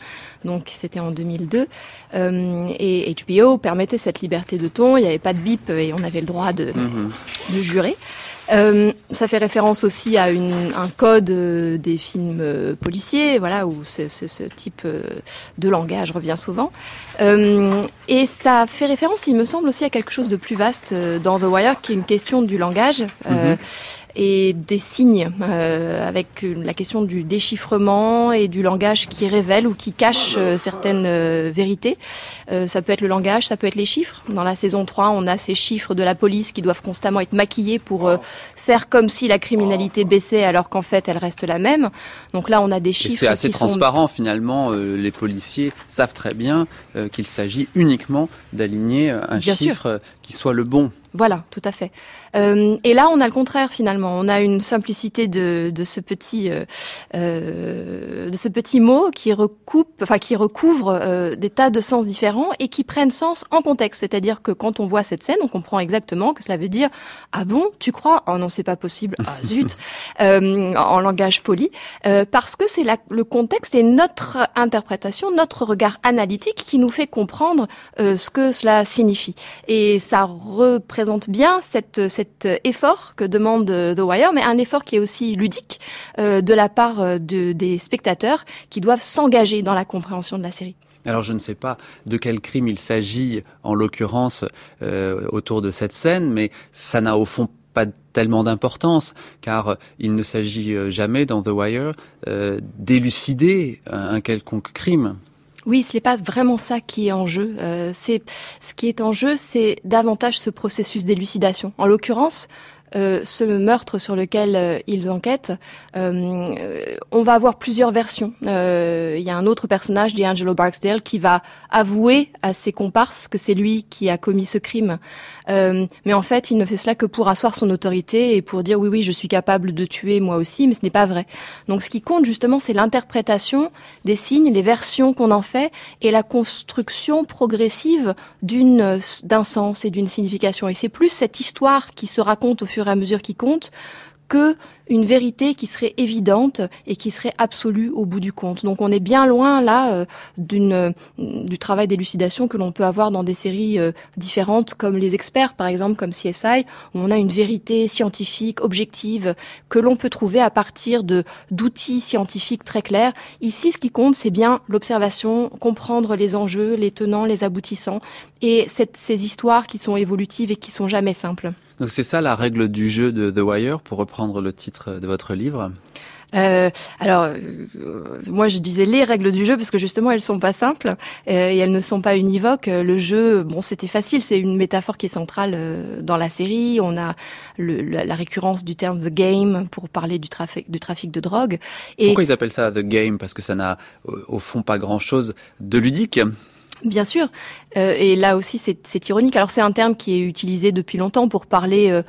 donc c'était en deux mille deux. Euh, et H B O permettait cette liberté de ton, il n'y avait pas de bip et on avait le droit de, mmh. de jurer. Euh, ça fait référence aussi à une, un code euh, des films euh, policiers, voilà, où ce, ce, ce type euh, de langage revient souvent. Euh, et ça fait référence, il me semble, aussi à quelque chose de plus vaste euh, dans The Wire, qui est une question du langage. Euh, mmh. Et des signes, euh, avec la question du déchiffrement et du langage qui révèle ou qui cache euh, certaines euh, vérités. Euh, ça peut être le langage, ça peut être les chiffres. Dans la saison trois, on a ces chiffres de la police qui doivent constamment être maquillés pour euh, faire comme si la criminalité baissait alors qu'en fait elle reste la même. Donc là, on a des chiffres. Et c'est assez qui transparent sont... finalement. Euh, les policiers savent très bien euh, qu'il s'agit uniquement d'aligner un bien chiffre sûr. Qui soit le bon. Voilà, tout à fait. Euh, et là, on a le contraire finalement. On a une simplicité de, de ce petit, euh, euh, de ce petit mot qui recoupe, enfin qui recouvre euh, des tas de sens différents et qui prennent sens en contexte. C'est-à-dire que quand on voit cette scène, on comprend exactement que cela veut dire ah bon, tu crois ? Oh non, c'est pas possible. Ah zut, euh, en langage poli, euh, parce que c'est la, le contexte et notre interprétation, notre regard analytique qui nous fait comprendre euh, ce que cela signifie. Et ça représente bien cette, cet effort que demande The Wire, mais un effort qui est aussi ludique euh, de la part de, des spectateurs qui doivent s'engager dans la compréhension de la série. Alors je ne sais pas de quel crime il s'agit en l'occurrence euh, autour de cette scène, mais ça n'a au fond pas tellement d'importance, car il ne s'agit jamais dans The Wire euh, d'élucider un quelconque crime. Oui, ce n'est pas vraiment ça qui est en jeu. Euh, c'est, ce qui est en jeu, c'est davantage ce processus d'élucidation. En l'occurrence, euh, ce meurtre sur lequel euh, ils enquêtent, euh, on va avoir plusieurs versions. Euh, il y a un autre personnage, D'Angelo Barksdale, qui va avouer à ses comparses que c'est lui qui a commis ce crime. Euh, mais en fait, il ne fait cela que pour asseoir son autorité et pour dire oui, oui, je suis capable de tuer moi aussi, mais ce n'est pas vrai. Donc ce qui compte justement, c'est l'interprétation des signes, les versions qu'on en fait et la construction progressive d'une, d'un sens et d'une signification. Et c'est plus cette histoire qui se raconte au fur et à mesure qui compte que une vérité qui serait évidente et qui serait absolue au bout du compte. Donc on est bien loin là euh, d'une euh, du travail d'élucidation que l'on peut avoir dans des séries euh, différentes comme Les Experts par exemple, comme C S I, où on a une vérité scientifique, objective, que l'on peut trouver à partir de d'outils scientifiques très clairs. Ici, ce qui compte, c'est bien l'observation, comprendre les enjeux, les tenants, les aboutissants, et cette, ces histoires qui sont évolutives et qui sont jamais simples. Donc c'est ça la règle du jeu de The Wire, pour reprendre le titre de votre livre. Euh, alors, euh, moi je disais les règles du jeu parce que justement elles sont pas simples euh, et elles ne sont pas univoques. Le jeu, bon, c'était facile, c'est une métaphore qui est centrale euh, dans la série. On a le, la, la récurrence du terme the game pour parler du trafic, du trafic de drogue. Et pourquoi ils appellent ça the game ? Parce que ça n'a au fond pas grand-chose de ludique. Bien sûr, euh, et là aussi c'est, c'est ironique. Alors c'est un terme qui est utilisé depuis longtemps pour parler euh,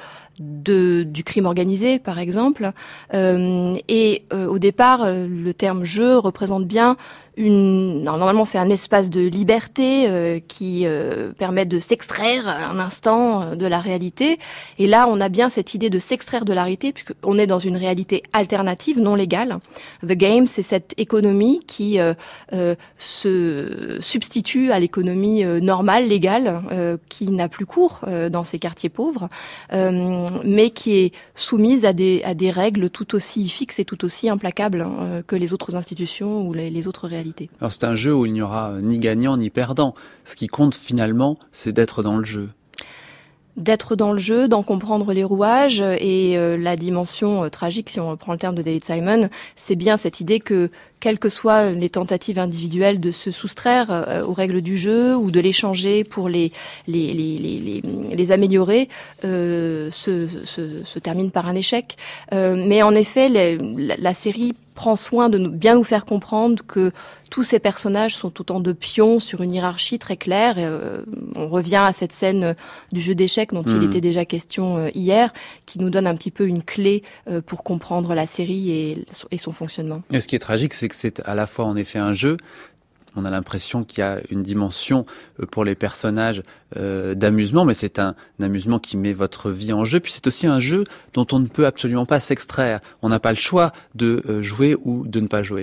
de du crime organisé, par exemple. Euh, et euh, au départ, le terme jeu représente bien une. Non, normalement, c'est un espace de liberté euh, qui euh, permet de s'extraire un instant de la réalité. Et là, on a bien cette idée de s'extraire de la réalité, puisqu'on est dans une réalité alternative, non légale. The game, c'est cette économie qui euh, euh, se substitue à l'économie euh, normale, légale, euh, qui n'a plus cours euh, dans ces quartiers pauvres. Euh, mais qui est soumise à des, à des règles tout aussi fixes et tout aussi implacables hein, que les autres institutions ou les, les autres réalités. Alors c'est un jeu où il n'y aura ni gagnant ni perdant. Ce qui compte finalement, c'est d'être dans le jeu. D'être dans le jeu, d'en comprendre les rouages et euh, la dimension euh, tragique, si on reprend le terme de David Simon, c'est bien cette idée que, quelles que soient les tentatives individuelles de se soustraire euh, aux règles du jeu ou de les changer pour les les les les les, les améliorer, euh, se, se se termine par un échec. Euh, mais en effet, les, la, la série prend soin de nous, bien nous faire comprendre que tous ces personnages sont autant de pions sur une hiérarchie très claire. Et, euh, on revient à cette scène du jeu d'échecs dont mmh. il était déjà question euh, hier, qui nous donne un petit peu une clé euh, pour comprendre la série et, et son fonctionnement. Et ce qui est tragique, c'est que c'est à la fois en effet un jeu. On a l'impression qu'il y a une dimension pour les personnages euh, d'amusement, mais c'est un, un amusement qui met votre vie en jeu. Puis c'est aussi un jeu dont on ne peut absolument pas s'extraire. On n'a pas le choix de euh, jouer ou de ne pas jouer.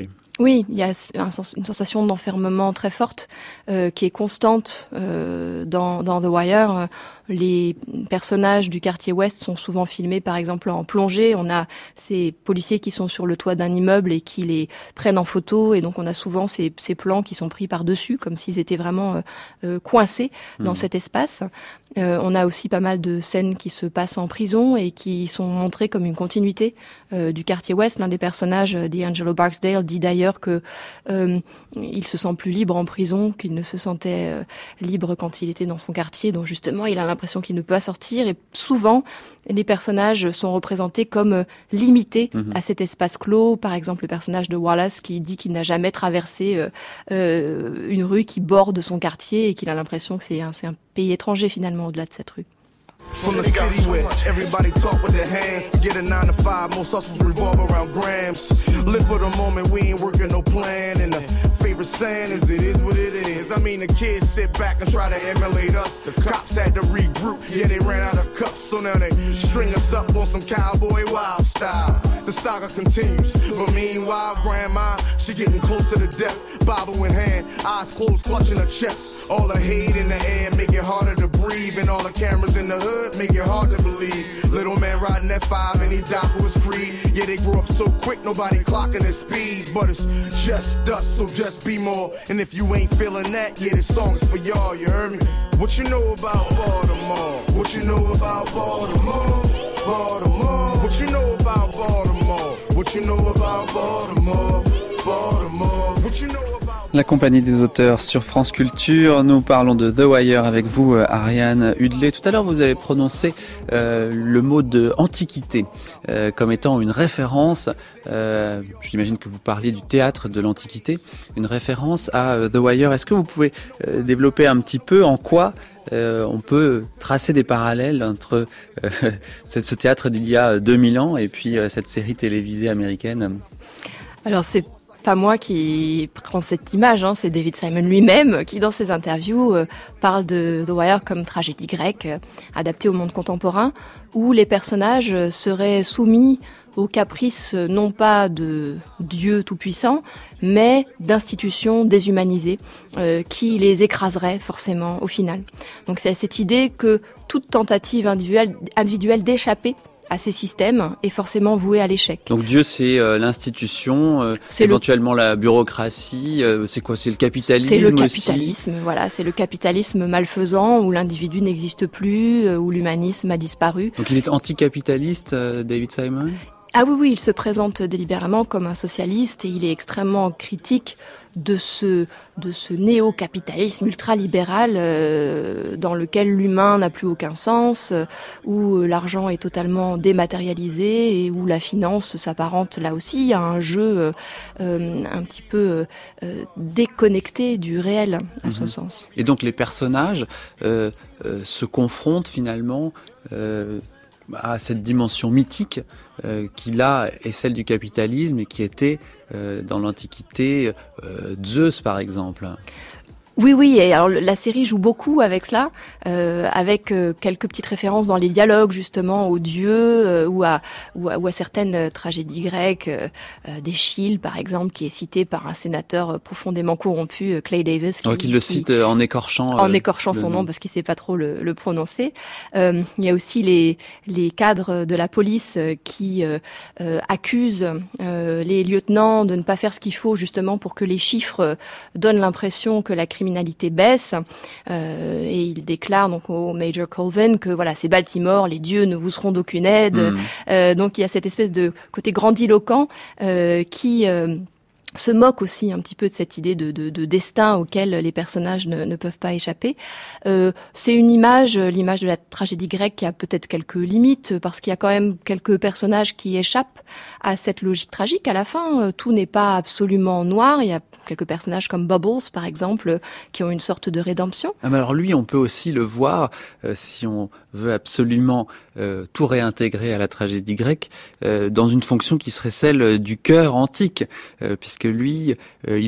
Oui, il y a un sens, une sensation d'enfermement très forte euh, qui est constante euh, dans, dans The Wire. Les personnages du quartier ouest sont souvent filmés, par exemple, en plongée. On a ces policiers qui sont sur le toit d'un immeuble et qui les prennent en photo. Et donc, on a souvent ces, ces plans qui sont pris par-dessus, comme s'ils étaient vraiment euh, euh, coincés dans mmh. cet espace. Euh, on a aussi pas mal de scènes qui se passent en prison et qui sont montrées comme une continuité euh, du quartier ouest. L'un des personnages, D'Angelo Barksdale, dit d'ailleurs que euh, il se sent plus libre en prison qu'il ne se sentait euh, libre quand il était dans son quartier. Donc justement, il a l'impression qu'il ne peut pas sortir. Et souvent, les personnages sont représentés comme euh, limités mmh. à cet espace clos. Par exemple, le personnage de Wallace qui dit qu'il n'a jamais traversé euh, euh, une rue qui borde son quartier et qu'il a l'impression que c'est un, c'est un pays étranger finalement au-delà de cette rue. From the city where everybody talk with their hands. Get a nine to five, most hustles revolve around grams. Live for the moment, we ain't working no plan. And the favorite saying is it is what it is. I mean the kids sit back and try to emulate us. The cops had to regroup, yeah they ran out of cups. So now they string us up on some cowboy wild style. The saga continues, but meanwhile grandma, she getting closer to death. Bible in hand, eyes closed, clutching her chest. All the hate in the air make it harder to breathe. And all the cameras in the hood make it hard to believe. Little man riding at five and he died for his creed. Yeah, they grew up so quick, nobody clocking his speed. But it's just us, so just be more. And if you ain't feeling that, yeah, this song's for y'all, you heard me? What you know about Baltimore? What you know about Baltimore? Baltimore. What you know about Baltimore? What you know about Baltimore? Baltimore. What you know about La compagnie des auteurs sur France Culture. Nous parlons de The Wire avec vous, Ariane Hudley. Tout à l'heure, vous avez prononcé euh, le mot de antiquité euh, comme étant une référence. Euh, j'imagine que vous parliez du théâtre de l'Antiquité, une référence à euh, The Wire. Est-ce que vous pouvez euh, développer un petit peu en quoi euh, on peut tracer des parallèles entre euh, ce théâtre d'il y a deux mille ans et puis euh, cette série télévisée américaine? Alors c'est pas moi qui prends cette image, hein, c'est David Simon lui-même qui, dans ses interviews, euh, parle de The Wire comme tragédie grecque, euh, adaptée au monde contemporain, où les personnages seraient soumis aux caprices non pas de Dieu tout-puissant, mais d'institutions déshumanisées euh, qui les écraseraient forcément au final. Donc c'est cette idée que toute tentative individuelle, individuelle d'échapper à ces systèmes est forcément voué à l'échec. Donc Dieu, c'est euh, l'institution, euh, c'est éventuellement le... la bureaucratie, euh, c'est quoi? C'est le capitalisme C'est le aussi. capitalisme, voilà, c'est le capitalisme malfaisant où l'individu n'existe plus, euh, où l'humanisme a disparu. Donc il est anticapitaliste, euh, David Simon? Ah oui, oui, il se présente délibérément comme un socialiste et il est extrêmement critique de ce de ce néo-capitalisme ultralibéral euh, dans lequel l'humain n'a plus aucun sens, euh, où l'argent est totalement dématérialisé et où la finance s'apparente là aussi à un jeu euh, un petit peu euh, déconnecté du réel à son mmh. sens. Et donc les personnages euh, euh, se confrontent finalement euh, à cette dimension mythique euh, qui là est celle du capitalisme et qui était euh, dans l'Antiquité euh, Zeus par exemple. Oui, oui, et alors la série joue beaucoup avec cela, euh, avec euh, quelques petites références dans les dialogues justement aux dieux euh, ou, à, ou, à, ou à certaines euh, tragédies grecques, euh, euh, d'Échille par exemple, qui est cité par un sénateur euh, profondément corrompu, euh, Clay Davis. Qui, oh, qui le cite qui, en écorchant. En euh, écorchant son nom, nom parce qu'il sait pas trop le, le prononcer. Euh, il y a aussi les, les cadres de la police euh, qui euh, euh, accusent euh, les lieutenants de ne pas faire ce qu'il faut justement pour que les chiffres euh, donnent l'impression que la criminalité criminalité baisse euh, et il déclare donc au Major Colvin que voilà, c'est Baltimore, les dieux ne vous seront d'aucune aide. Mmh. Euh, donc il y a cette espèce de côté grandiloquent euh, qui euh, se moque aussi un petit peu de cette idée de, de, de destin auquel les personnages ne, ne peuvent pas échapper. Euh, c'est une image, l'image de la tragédie grecque qui a peut-être quelques limites parce qu'il y a quand même quelques personnages qui échappent à cette logique tragique. À la fin, tout n'est pas absolument noir. Il y a quelques personnages comme Bubbles, par exemple, qui ont une sorte de rédemption. Ah, mais alors lui, on peut aussi le voir, euh, si on veut absolument euh, tout réintégrer à la tragédie grecque, euh, dans une fonction qui serait celle du cœur antique, euh, puisque lui, euh, il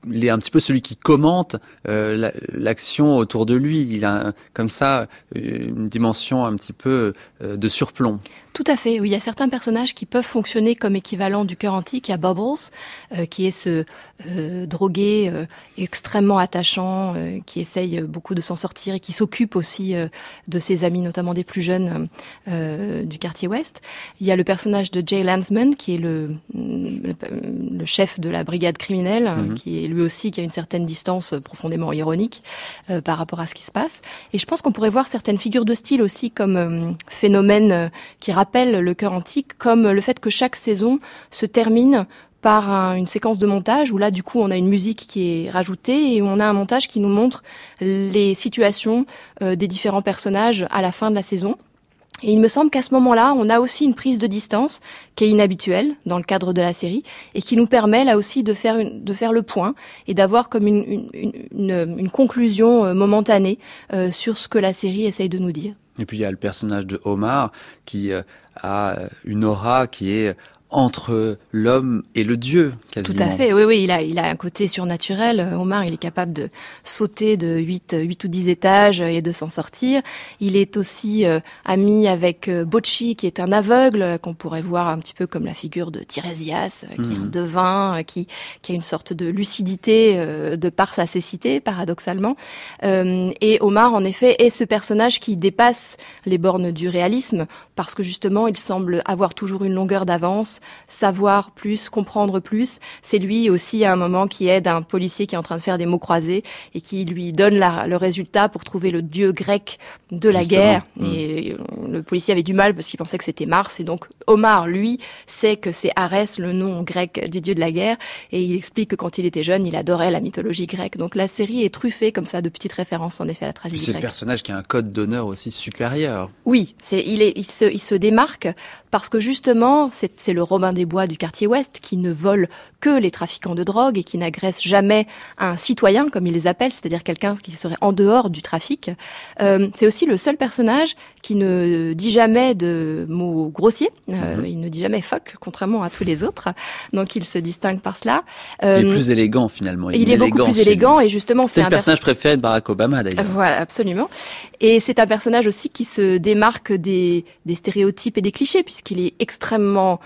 il est un petit peu celui qui commente euh, l'action autour de lui. Il a comme ça une dimension un petit peu euh, de surplomb. Tout à fait, oui, il y a certains personnages qui peuvent fonctionner comme équivalent du cœur antique. Il y a Bubbles, euh, qui est ce euh, drogué euh, extrêmement attachant, euh, qui essaye beaucoup de s'en sortir et qui s'occupe aussi euh, de ses amis, notamment des plus jeunes euh, du quartier ouest. Il y a le personnage de Jay Landsman, qui est le, le, le chef de la brigade criminelle, mm-hmm. qui est lui aussi qui a une certaine distance profondément ironique euh, par rapport à ce qui se passe. Et je pense qu'on pourrait voir certaines figures de style aussi comme euh, phénomène euh, qui rappelle le cœur antique, comme le fait que chaque saison se termine par un, une séquence de montage où là, du coup, on a une musique qui est rajoutée et on a un montage qui nous montre les situations euh, des différents personnages à la fin de la saison. Et il me semble qu'à ce moment-là, on a aussi une prise de distance qui est inhabituelle dans le cadre de la série et qui nous permet là aussi de faire, une, de faire le point et d'avoir comme une, une, une, une, une conclusion euh, momentanée euh, sur ce que la série essaye de nous dire. Et puis il y a le personnage de Omar qui euh, a une aura qui est entre l'homme et le Dieu, quasiment. Tout à fait, oui, oui, il a, il a un côté surnaturel. Omar, il est capable de sauter de huit, huit ou dix étages et de s'en sortir. Il est aussi euh, ami avec euh, Bocci, qui est un aveugle, qu'on pourrait voir un petit peu comme la figure de Tirésias, euh, qui mmh. est un devin, euh, qui, qui a une sorte de lucidité euh, de par sa cécité, paradoxalement. Euh, et Omar, en effet, est ce personnage qui dépasse les bornes du réalisme, parce que justement, il semble avoir toujours une longueur d'avance, savoir plus, comprendre plus. C'est lui aussi à un moment qui aide un policier qui est en train de faire des mots croisés et qui lui donne la, le résultat pour trouver le dieu grec de la Justement. guerre. Mmh. Et le policier avait du mal parce qu'il pensait que c'était Mars. Et donc Omar, lui, sait que c'est Arès, le nom grec du dieu de la guerre. Et il explique que quand il était jeune, il adorait la mythologie grecque. Donc la série est truffée comme ça de petites références en effet à la tragédie grecque. C'est le personnage qui a un code d'honneur aussi supérieur. Oui, c'est, il, est, il, se, il se démarque parce que justement, c'est, c'est le Robin des Bois du quartier ouest qui ne vole que les trafiquants de drogue et qui n'agresse jamais un citoyen, comme il les appelle, c'est-à-dire quelqu'un qui serait en dehors du trafic. Euh, c'est aussi le seul personnage qui ne dit jamais de mots grossiers. Euh, mmh. Il ne dit jamais fuck, contrairement à tous les autres. Donc il se distingue par cela. Euh, il est plus élégant finalement. Il, il est beaucoup plus élégant et justement c'est, c'est le un personnage pers- préféré de Barack Obama d'ailleurs. Voilà, absolument. Et c'est un personnage aussi qui se démarque des, des stéréotypes et des clichés puisqu'il est extrêmement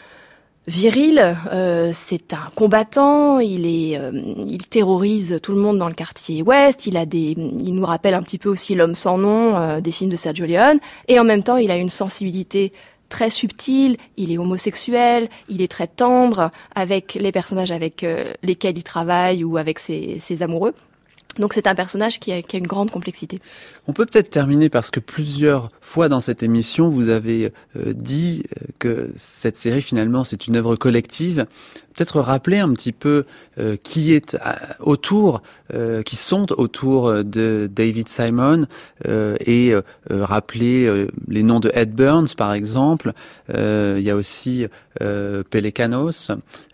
viril, euh, c'est un combattant, il est, euh, il terrorise tout le monde dans le quartier ouest, il a des, il nous rappelle un petit peu aussi L'homme sans nom euh, des films de Sergio Leone, et en même temps il a une sensibilité très subtile, il est homosexuel, il est très tendre avec les personnages avec euh, lesquels il travaille ou avec ses, ses amoureux. Donc c'est un personnage qui a, qui a une grande complexité. On peut peut-être terminer parce que plusieurs fois dans cette émission, vous avez euh, dit que cette série finalement c'est une œuvre collective. Peut-être rappeler un petit peu euh, qui est autour, euh, qui sont autour de David Simon euh, et euh, rappeler euh, les noms de Ed Burns par exemple. Euh, il y a aussi euh, Pelecanos.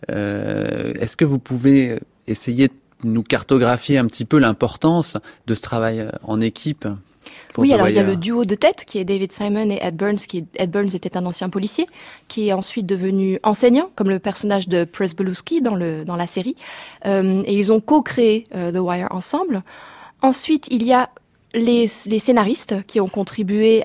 Euh, est-ce que vous pouvez essayer de nous cartographier un petit peu l'importance de ce travail en équipe? Oui, alors il y a le duo de tête qui est David Simon et Ed Burns. Qui est, Ed Burns était un ancien policier qui est ensuite devenu enseignant, comme le personnage de Przybylowski dans le dans la série. Euh, et ils ont co-créé euh, The Wire ensemble. Ensuite, il y a Les, les scénaristes qui ont contribué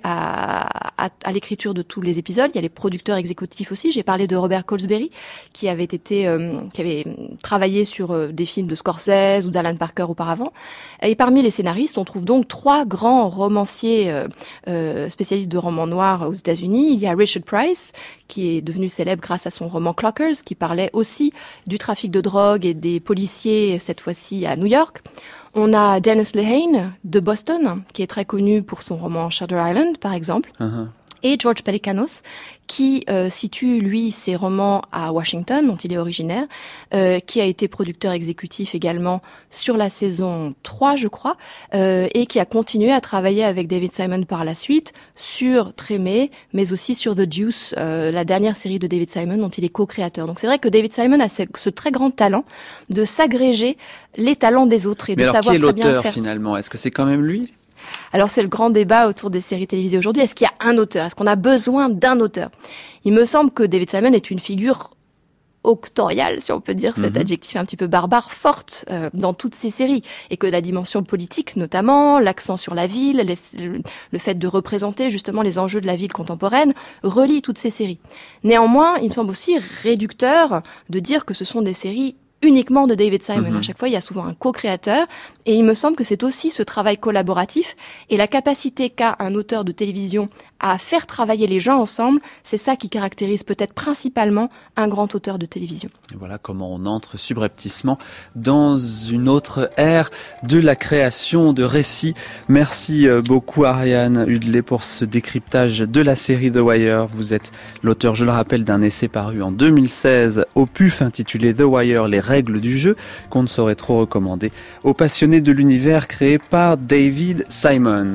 à, à, à l'écriture de tous les épisodes. Il y a les producteurs exécutifs aussi. J'ai parlé de Robert Colesberry, qui avait été, euh, qui avait travaillé sur euh, des films de Scorsese ou d'Alan Parker auparavant. Et parmi les scénaristes, on trouve donc trois grands romanciers euh, euh, spécialistes de romans noirs aux États-Unis. Il y a Richard Price, qui est devenu célèbre grâce à son roman Clockers, qui parlait aussi du trafic de drogue et des policiers, cette fois-ci à New York. On a Dennis Lehane de Boston, qui est très connu pour son roman Shutter Island, par exemple. Uh-huh. Et George Pelecanos, qui euh, situe, lui, ses romans à Washington, dont il est originaire, euh, qui a été producteur exécutif également sur la saison trois, je crois, euh, et qui a continué à travailler avec David Simon par la suite sur Trémé, mais aussi sur The Deuce, euh, la dernière série de David Simon dont il est co-créateur. Donc c'est vrai que David Simon a ce, ce très grand talent de s'agréger les talents des autres et mais de alors, savoir très bien faire. Mais alors qui est l'auteur finalement? Est-ce que c'est quand même lui? Alors c'est le grand débat autour des séries télévisées aujourd'hui. Est-ce qu'il y a un auteur? Est-ce qu'on a besoin d'un auteur? Il me semble que David Simon est une figure octoriale, si on peut dire cet mmh. adjectif un petit peu barbare, forte euh, dans toutes ces séries, et que la dimension politique notamment, l'accent sur la ville, les, le, le fait de représenter justement les enjeux de la ville contemporaine, relie toutes ces séries. Néanmoins, il me semble aussi réducteur de dire que ce sont des séries uniquement de David Simon. Mmh. À chaque fois, il y a souvent un co-créateur, et il me semble que c'est aussi ce travail collaboratif et la capacité qu'a un auteur de télévision à faire travailler les gens ensemble, c'est ça qui caractérise peut-être principalement un grand auteur de télévision. Et voilà comment on entre subrepticement dans une autre ère de la création de récits. Merci beaucoup Ariane Hudley pour ce décryptage de la série The Wire. Vous êtes l'auteur, je le rappelle, d'un essai paru en deux mille seize au P U F intitulé The Wire, les règles du jeu, qu'on ne saurait trop recommander aux passionnés de l'univers créé par David Simon.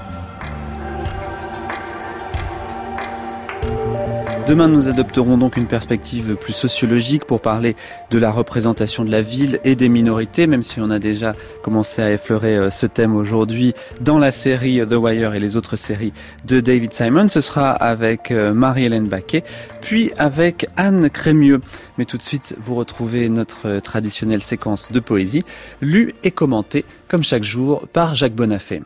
Demain, nous adopterons donc une perspective plus sociologique pour parler de la représentation de la ville et des minorités, même si on a déjà commencé à effleurer ce thème aujourd'hui dans la série The Wire et les autres séries de David Simon. Ce sera avec Marie-Hélène Baquet, puis avec Anne Crémieux. Mais tout de suite, vous retrouvez notre traditionnelle séquence de poésie, lue et commentée, comme chaque jour, par Jacques Bonafé.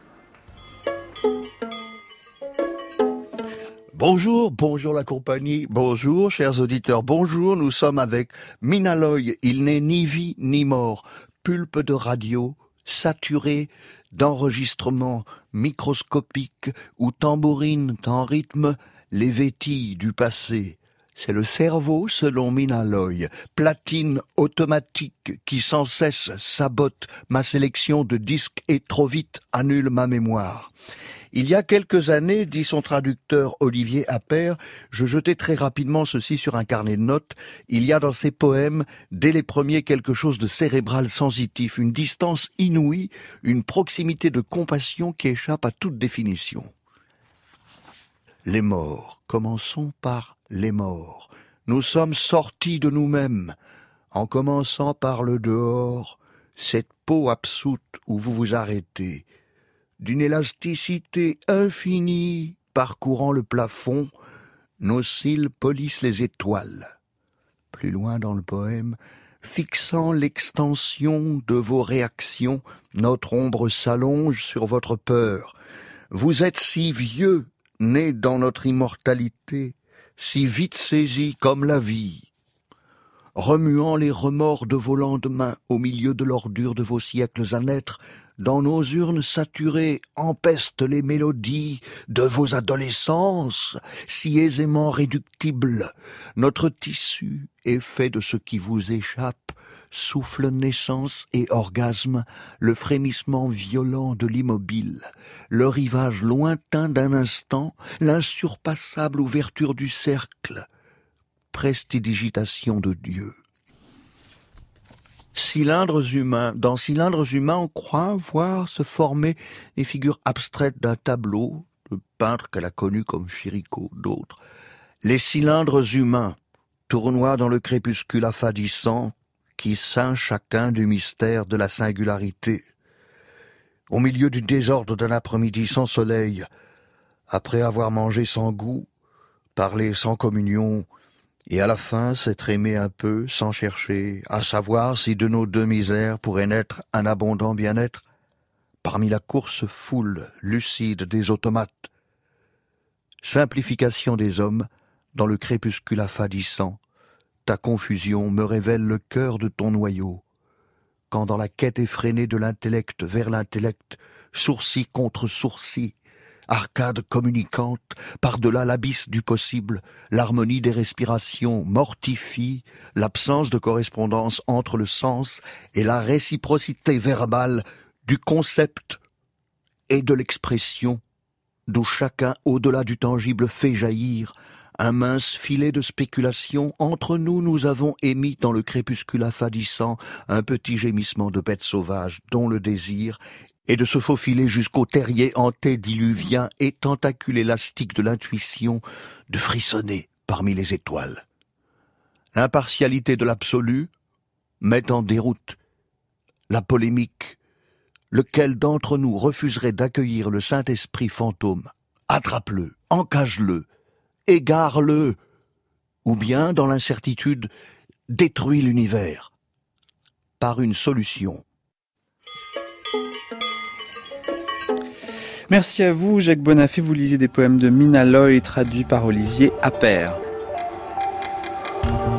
Bonjour, bonjour la compagnie, bonjour chers auditeurs, bonjour, nous sommes avec Minaloy, il n'est ni vie ni mort, pulpe de radio, saturé d'enregistrements microscopiques où tambourine en rythme les vétilles du passé. C'est le cerveau selon Minaloy, platine automatique qui sans cesse sabote ma sélection de disques et trop vite annule ma mémoire. Il y a quelques années, dit son traducteur Olivier Appert, je jetais très rapidement ceci sur un carnet de notes. Il y a dans ces poèmes, dès les premiers, quelque chose de cérébral sensitif, une distance inouïe, une proximité de compassion qui échappe à toute définition. Les morts, commençons par les morts. Nous sommes sortis de nous-mêmes, en commençant par le dehors, cette peau absoute où vous vous arrêtez. D'une élasticité infinie, parcourant le plafond, nos cils polissent les étoiles. Plus loin dans le poème, fixant l'extension de vos réactions, notre ombre s'allonge sur votre peur. Vous êtes si vieux, nés dans notre immortalité, si vite saisis comme la vie. Remuant les remords de vos lendemains au milieu de l'ordure de vos siècles à naître, dans nos urnes saturées empestent les mélodies de vos adolescences, si aisément réductibles. Notre tissu est fait de ce qui vous échappe, souffle naissance et orgasme, le frémissement violent de l'immobile, le rivage lointain d'un instant, l'insurpassable ouverture du cercle, prestidigitation de Dieu. Cylindres humains. Dans cylindres humains, on croit voir se former les figures abstraites d'un tableau, le peintre qu'elle a connu comme Chirico, d'autres. Les cylindres humains, tournoient dans le crépuscule affadissant, qui ceint chacun du mystère de la singularité. Au milieu du désordre d'un après-midi sans soleil, après avoir mangé sans goût, parlé sans communion, et à la fin, s'être aimé un peu, sans chercher, à savoir si de nos deux misères pourrait naître un abondant bien-être, parmi la course foule lucide des automates. Simplification des hommes, dans le crépuscule affadissant, ta confusion me révèle le cœur de ton noyau, quand dans la quête effrénée de l'intellect vers l'intellect, sourcil contre sourcil, arcade communicante, par-delà l'abysse du possible, l'harmonie des respirations mortifie l'absence de correspondance entre le sens et la réciprocité verbale du concept et de l'expression, d'où chacun, au-delà du tangible, fait jaillir un mince filet de spéculation. Entre nous, nous avons émis dans le crépuscule affadissant un petit gémissement de bête sauvage dont le désir et de se faufiler jusqu'au terrier antédiluvien et tentacule élastique de l'intuition de frissonner parmi les étoiles. L'impartialité de l'absolu met en déroute la polémique. Lequel d'entre nous refuserait d'accueillir le Saint-Esprit fantôme? Attrape-le, encage-le, égare-le, ou bien, dans l'incertitude, détruit l'univers par une solution. Merci à vous, Jacques Bonafé. Vous lisez des poèmes de Mina Loy traduits par Olivier Appert.